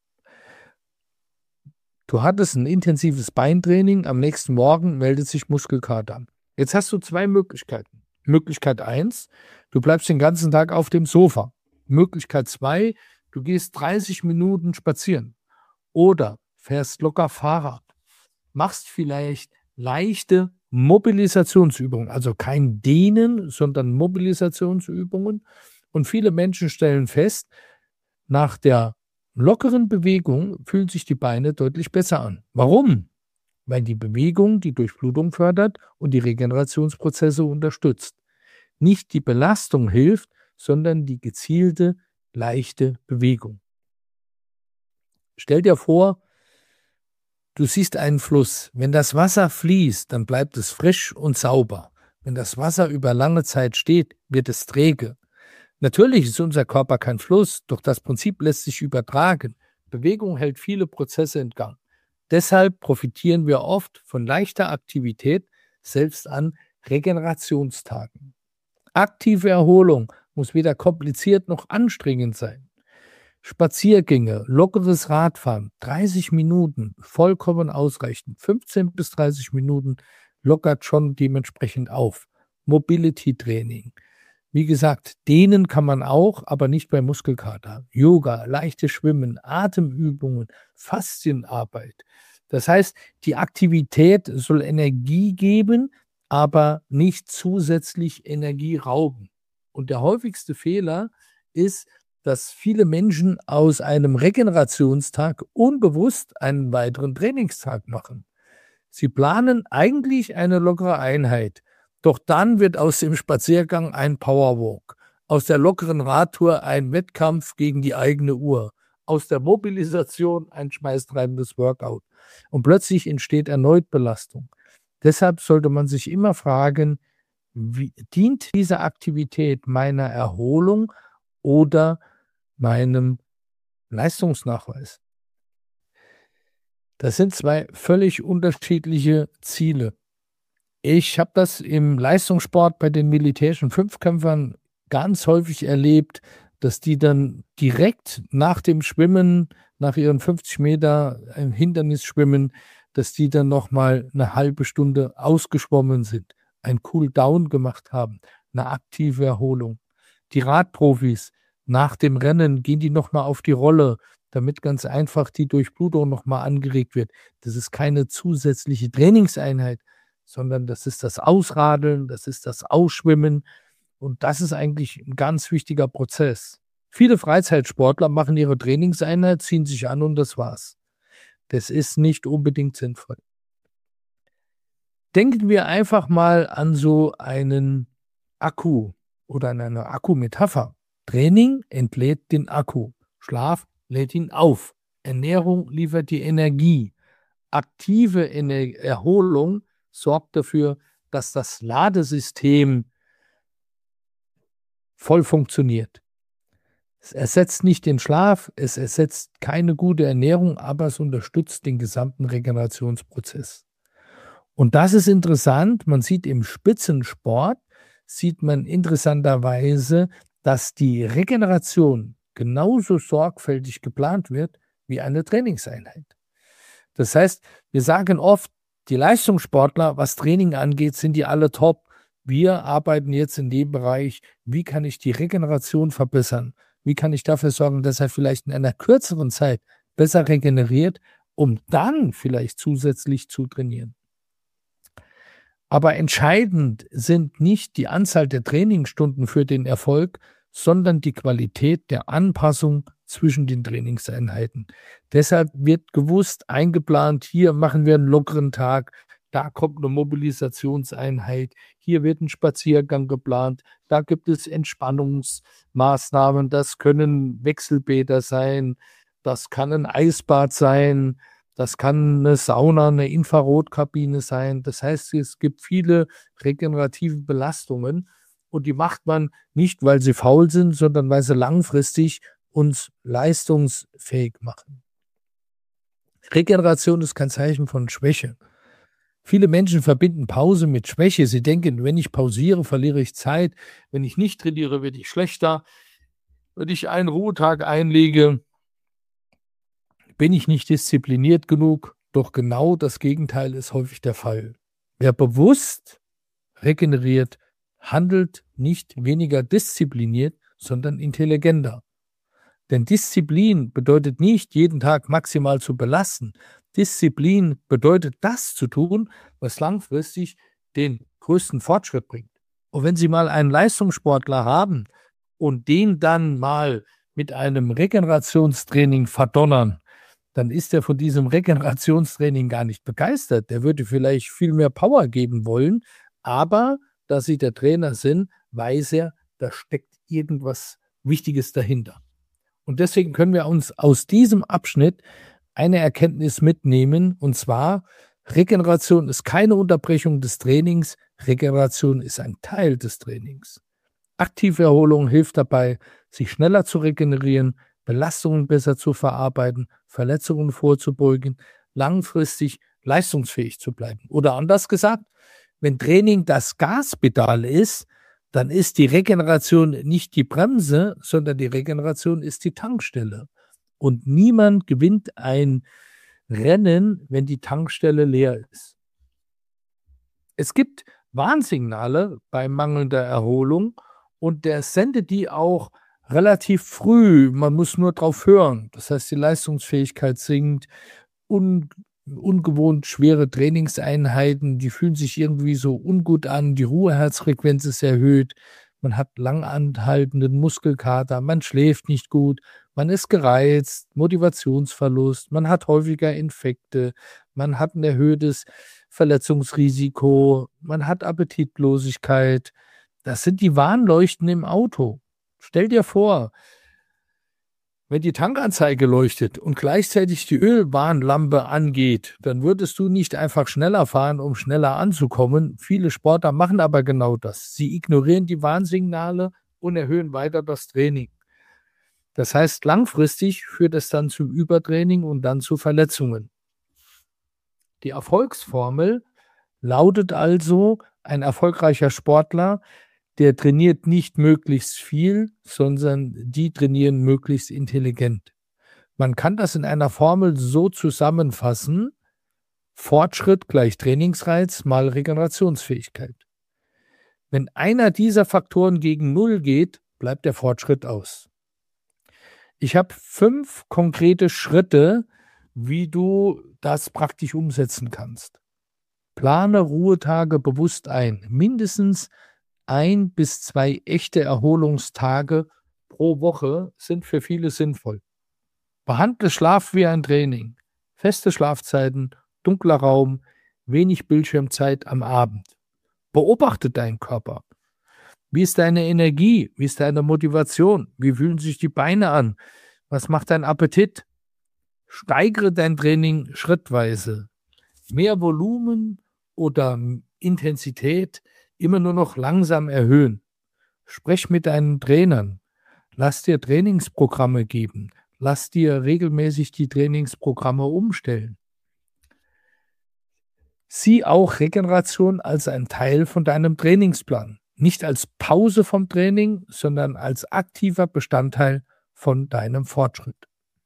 Du hattest ein intensives Beintraining, am nächsten Morgen meldet sich Muskelkater. Jetzt hast du zwei Möglichkeiten. Möglichkeit eins, du bleibst den ganzen Tag auf dem Sofa. Möglichkeit zwei, du gehst dreißig Minuten spazieren oder fährst locker Fahrrad. Machst vielleicht leichte Mobilisationsübungen, also kein Dehnen, sondern Mobilisationsübungen. Und viele Menschen stellen fest, nach der lockeren Bewegung fühlen sich die Beine deutlich besser an. Warum? Weil die Bewegung die Durchblutung fördert und die Regenerationsprozesse unterstützt. Nicht die Belastung hilft, sondern die gezielte, leichte Bewegung. Stell dir vor, du siehst einen Fluss. Wenn das Wasser fließt, dann bleibt es frisch und sauber. Wenn das Wasser über lange Zeit steht, wird es träge. Natürlich ist unser Körper kein Fluss, doch das Prinzip lässt sich übertragen. Bewegung hält viele Prozesse in Gang. Deshalb profitieren wir oft von leichter Aktivität, selbst an Regenerationstagen. Aktive Erholung muss weder kompliziert noch anstrengend sein. Spaziergänge, lockeres Radfahren, dreißig Minuten, vollkommen ausreichend. fünfzehn bis dreißig Minuten lockert schon dementsprechend auf. Mobility-Training. Wie gesagt, dehnen kann man auch, aber nicht bei Muskelkater. Yoga, leichtes Schwimmen, Atemübungen, Faszienarbeit. Das heißt, die Aktivität soll Energie geben, aber nicht zusätzlich Energie rauben. Und der häufigste Fehler ist, dass viele Menschen aus einem Regenerationstag unbewusst einen weiteren Trainingstag machen. Sie planen eigentlich eine lockere Einheit, Doch dann wird aus dem Spaziergang ein Powerwalk, aus der lockeren Radtour ein Wettkampf gegen die eigene Uhr, aus der Mobilisation ein schmeißtreibendes Workout. Und plötzlich entsteht erneut Belastung. Deshalb sollte man sich immer fragen, wie, dient diese Aktivität meiner Erholung oder meinem Leistungsnachweis? Das sind zwei völlig unterschiedliche Ziele. Ich habe das im Leistungssport bei den militärischen Fünfkämpfern ganz häufig erlebt, dass die dann direkt nach dem Schwimmen, nach ihren fünfzig Meter im Hindernis schwimmen, dass die dann nochmal eine halbe Stunde ausgeschwommen sind, ein Cool-Down gemacht haben, eine aktive Erholung. Die Radprofis, nach dem Rennen gehen die nochmal auf die Rolle, damit ganz einfach die Durchblutung nochmal angeregt wird. Das ist keine zusätzliche Trainingseinheit, sondern das ist das Ausradeln, das ist das Ausschwimmen. Und das ist eigentlich ein ganz wichtiger Prozess. Viele Freizeitsportler machen ihre Trainingseinheit, ziehen sich an und das war's. Das ist nicht unbedingt sinnvoll. Denken wir einfach mal an so einen Akku oder an eine Akkumetapher. Training entlädt den Akku. Schlaf lädt ihn auf. Ernährung liefert die Energie. Aktive Ener- Erholung sorgt dafür, dass das Ladesystem voll funktioniert. Es ersetzt nicht den Schlaf, es ersetzt keine gute Ernährung, aber es unterstützt den gesamten Regenerationsprozess. Und das ist interessant. Man sieht im Spitzensport, sieht man interessanterweise, dass die Regeneration genauso sorgfältig geplant wird wie eine Trainingseinheit. Das heißt, wir sagen oft, die Leistungssportler, was Training angeht, sind die alle top. Wir arbeiten jetzt in dem Bereich, wie kann ich die Regeneration verbessern? Wie kann ich dafür sorgen, dass er vielleicht in einer kürzeren Zeit besser regeneriert, um dann vielleicht zusätzlich zu trainieren? Aber entscheidend sind nicht die Anzahl der Trainingsstunden für den Erfolg, sondern die Qualität der Anpassung zwischen den Trainingseinheiten. Deshalb wird gewusst eingeplant, hier machen wir einen lockeren Tag, da kommt eine Mobilisationseinheit, hier wird ein Spaziergang geplant, da gibt es Entspannungsmaßnahmen, das können Wechselbäder sein, das kann ein Eisbad sein, das kann eine Sauna, eine Infrarotkabine sein. Das heißt, es gibt viele regenerative Belastungen und die macht man nicht, weil sie faul sind, sondern weil sie langfristig uns leistungsfähig machen. Regeneration ist kein Zeichen von Schwäche. Viele Menschen verbinden Pause mit Schwäche. Sie denken, wenn ich pausiere, verliere ich Zeit. Wenn ich nicht trainiere, werde ich schlechter. Wenn ich einen Ruhetag einlege, bin ich nicht diszipliniert genug. Doch genau das Gegenteil ist häufig der Fall. Wer bewusst regeneriert, handelt nicht weniger diszipliniert, sondern intelligenter. Denn Disziplin bedeutet nicht, jeden Tag maximal zu belasten. Disziplin bedeutet, das zu tun, was langfristig den größten Fortschritt bringt. Und wenn Sie mal einen Leistungssportler haben und den dann mal mit einem Regenerationstraining verdonnern, dann ist er von diesem Regenerationstraining gar nicht begeistert. Der würde vielleicht viel mehr Power geben wollen, aber da Sie der Trainer sind, weiß er, da steckt irgendwas Wichtiges dahinter. Und deswegen können wir uns aus diesem Abschnitt eine Erkenntnis mitnehmen, und zwar, Regeneration ist keine Unterbrechung des Trainings, Regeneration ist ein Teil des Trainings. Aktive Erholung hilft dabei, sich schneller zu regenerieren, Belastungen besser zu verarbeiten, Verletzungen vorzubeugen, langfristig leistungsfähig zu bleiben. Oder anders gesagt, wenn Training das Gaspedal ist, dann ist die Regeneration nicht die Bremse, sondern die Regeneration ist die Tankstelle. Und niemand gewinnt ein Rennen, wenn die Tankstelle leer ist. Es gibt Warnsignale bei mangelnder Erholung und der sendet die auch relativ früh. Man muss nur drauf hören. Das heißt, die Leistungsfähigkeit sinkt, un ungewohnt schwere Trainingseinheiten, die fühlen sich irgendwie so ungut an, die Ruheherzfrequenz ist erhöht, man hat langanhaltenden Muskelkater, man schläft nicht gut, man ist gereizt, Motivationsverlust, man hat häufiger Infekte, man hat ein erhöhtes Verletzungsrisiko, man hat Appetitlosigkeit. Das sind die Warnleuchten im Auto. Stell dir vor, wenn die Tankanzeige leuchtet und gleichzeitig die Ölwarnlampe angeht, dann würdest du nicht einfach schneller fahren, um schneller anzukommen. Viele Sportler machen aber genau das. Sie ignorieren die Warnsignale und erhöhen weiter das Training. Das heißt, langfristig führt es dann zu Übertraining und dann zu Verletzungen. Die Erfolgsformel lautet also, ein erfolgreicher Sportler, der trainiert nicht möglichst viel, sondern die trainieren möglichst intelligent. Man kann das in einer Formel so zusammenfassen: Fortschritt gleich Trainingsreiz mal Regenerationsfähigkeit. Wenn einer dieser Faktoren gegen Null geht, bleibt der Fortschritt aus. Ich habe fünf konkrete Schritte, wie du das praktisch umsetzen kannst. Plane Ruhetage bewusst ein. Mindestens ein bis zwei echte Erholungstage pro Woche sind für viele sinnvoll. Behandle Schlaf wie ein Training. Feste Schlafzeiten, dunkler Raum, wenig Bildschirmzeit am Abend. Beobachte deinen Körper. Wie ist deine Energie? Wie ist deine Motivation? Wie fühlen sich die Beine an? Was macht dein Appetit? Steigere dein Training schrittweise. Mehr Volumen oder Intensität immer nur noch langsam erhöhen. Sprech mit deinen Trainern. Lass dir Trainingsprogramme geben. Lass dir regelmäßig die Trainingsprogramme umstellen. Sieh auch Regeneration als ein Teil von deinem Trainingsplan. Nicht als Pause vom Training, sondern als aktiver Bestandteil von deinem Fortschritt.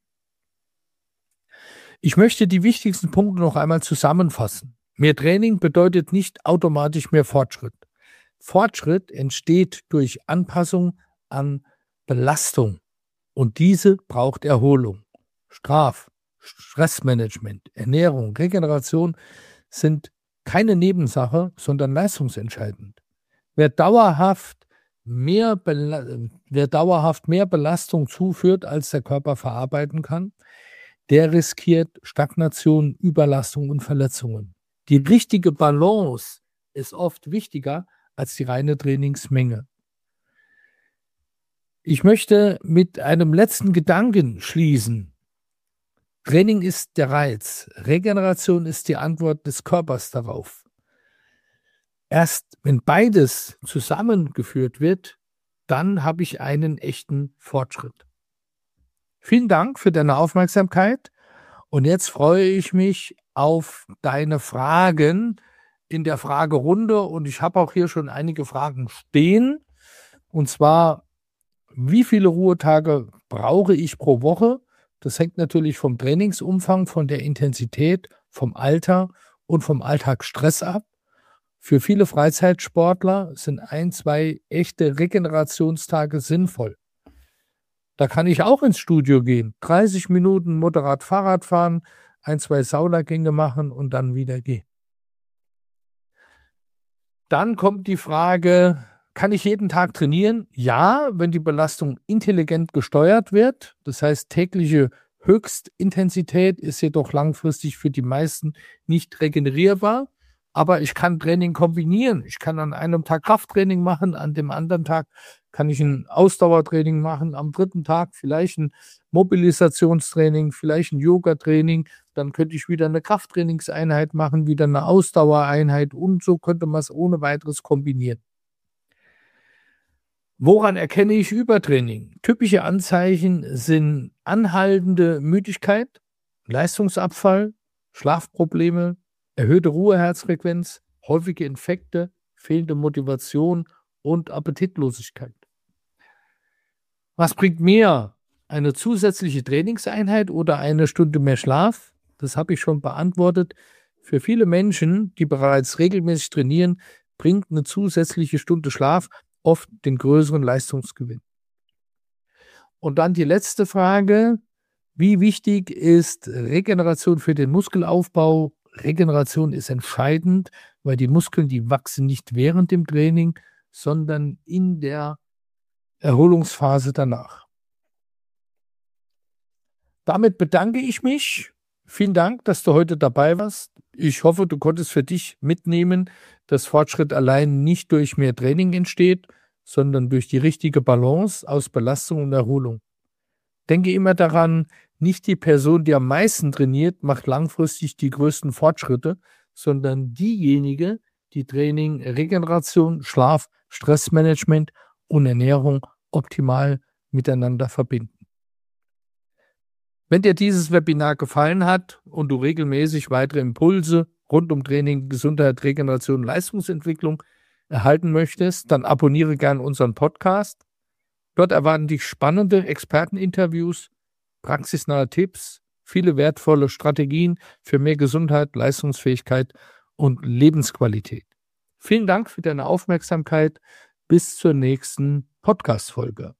Ich möchte die wichtigsten Punkte noch einmal zusammenfassen. Mehr Training bedeutet nicht automatisch mehr Fortschritt. Fortschritt entsteht durch Anpassung an Belastung und diese braucht Erholung. Straf, Stressmanagement, Ernährung, Regeneration sind keine Nebensache, sondern leistungsentscheidend. Wer dauerhaft mehr, Bel- wer dauerhaft mehr Belastung zuführt, als der Körper verarbeiten kann, der riskiert Stagnation, Überlastung und Verletzungen. Die richtige Balance ist oft wichtiger als die reine Trainingsmenge. Ich möchte mit einem letzten Gedanken schließen. Training ist der Reiz. Regeneration ist die Antwort des Körpers darauf. Erst wenn beides zusammengeführt wird, dann habe ich einen echten Fortschritt. Vielen Dank für deine Aufmerksamkeit und jetzt freue ich mich auf deine Fragen in der Fragerunde und ich habe auch hier schon einige Fragen stehen, und zwar: Wie viele Ruhetage brauche ich pro Woche? Das hängt natürlich vom Trainingsumfang, von der Intensität, vom Alter und vom Alltagsstress ab. Für viele Freizeitsportler sind ein, zwei echte Regenerationstage sinnvoll. Da kann ich auch ins Studio gehen, dreißig Minuten moderat Fahrrad fahren, ein, zwei Saunagänge machen und dann wieder gehen. Dann kommt die Frage: Kann ich jeden Tag trainieren? Ja, wenn die Belastung intelligent gesteuert wird. Das heißt, tägliche Höchstintensität ist jedoch langfristig für die meisten nicht regenerierbar. Aber ich kann Training kombinieren. Ich kann an einem Tag Krafttraining machen, an dem anderen Tag kann ich ein Ausdauertraining machen, am dritten Tag vielleicht ein Mobilisationstraining, vielleicht ein Yoga-Training. Dann könnte ich wieder eine Krafttrainingseinheit machen, wieder eine Ausdauereinheit und so könnte man es ohne weiteres kombinieren. Woran erkenne ich Übertraining? Typische Anzeichen sind anhaltende Müdigkeit, Leistungsabfall, Schlafprobleme, erhöhte Ruheherzfrequenz, häufige Infekte, fehlende Motivation und Appetitlosigkeit. Was bringt mehr? Eine zusätzliche Trainingseinheit oder eine Stunde mehr Schlaf? Das habe ich schon beantwortet. Für viele Menschen, die bereits regelmäßig trainieren, bringt eine zusätzliche Stunde Schlaf oft den größeren Leistungsgewinn. Und dann die letzte Frage: Wie wichtig ist Regeneration für den Muskelaufbau? Regeneration ist entscheidend, weil die Muskeln, die wachsen nicht während dem Training, sondern in der Erholungsphase danach. Damit bedanke ich mich Vielen Dank, dass du heute dabei warst. Ich hoffe, du konntest für dich mitnehmen, dass Fortschritt allein nicht durch mehr Training entsteht, sondern durch die richtige Balance aus Belastung und Erholung. Denke immer daran, nicht die Person, die am meisten trainiert, macht langfristig die größten Fortschritte, sondern diejenige, die Training, Regeneration, Schlaf, Stressmanagement und Ernährung optimal miteinander verbinden. Wenn dir dieses Webinar gefallen hat und du regelmäßig weitere Impulse rund um Training, Gesundheit, Regeneration und Leistungsentwicklung erhalten möchtest, dann abonniere gerne unseren Podcast. Dort erwarten dich spannende Experteninterviews, praxisnahe Tipps, viele wertvolle Strategien für mehr Gesundheit, Leistungsfähigkeit und Lebensqualität. Vielen Dank für deine Aufmerksamkeit. Bis zur nächsten Podcast-Folge.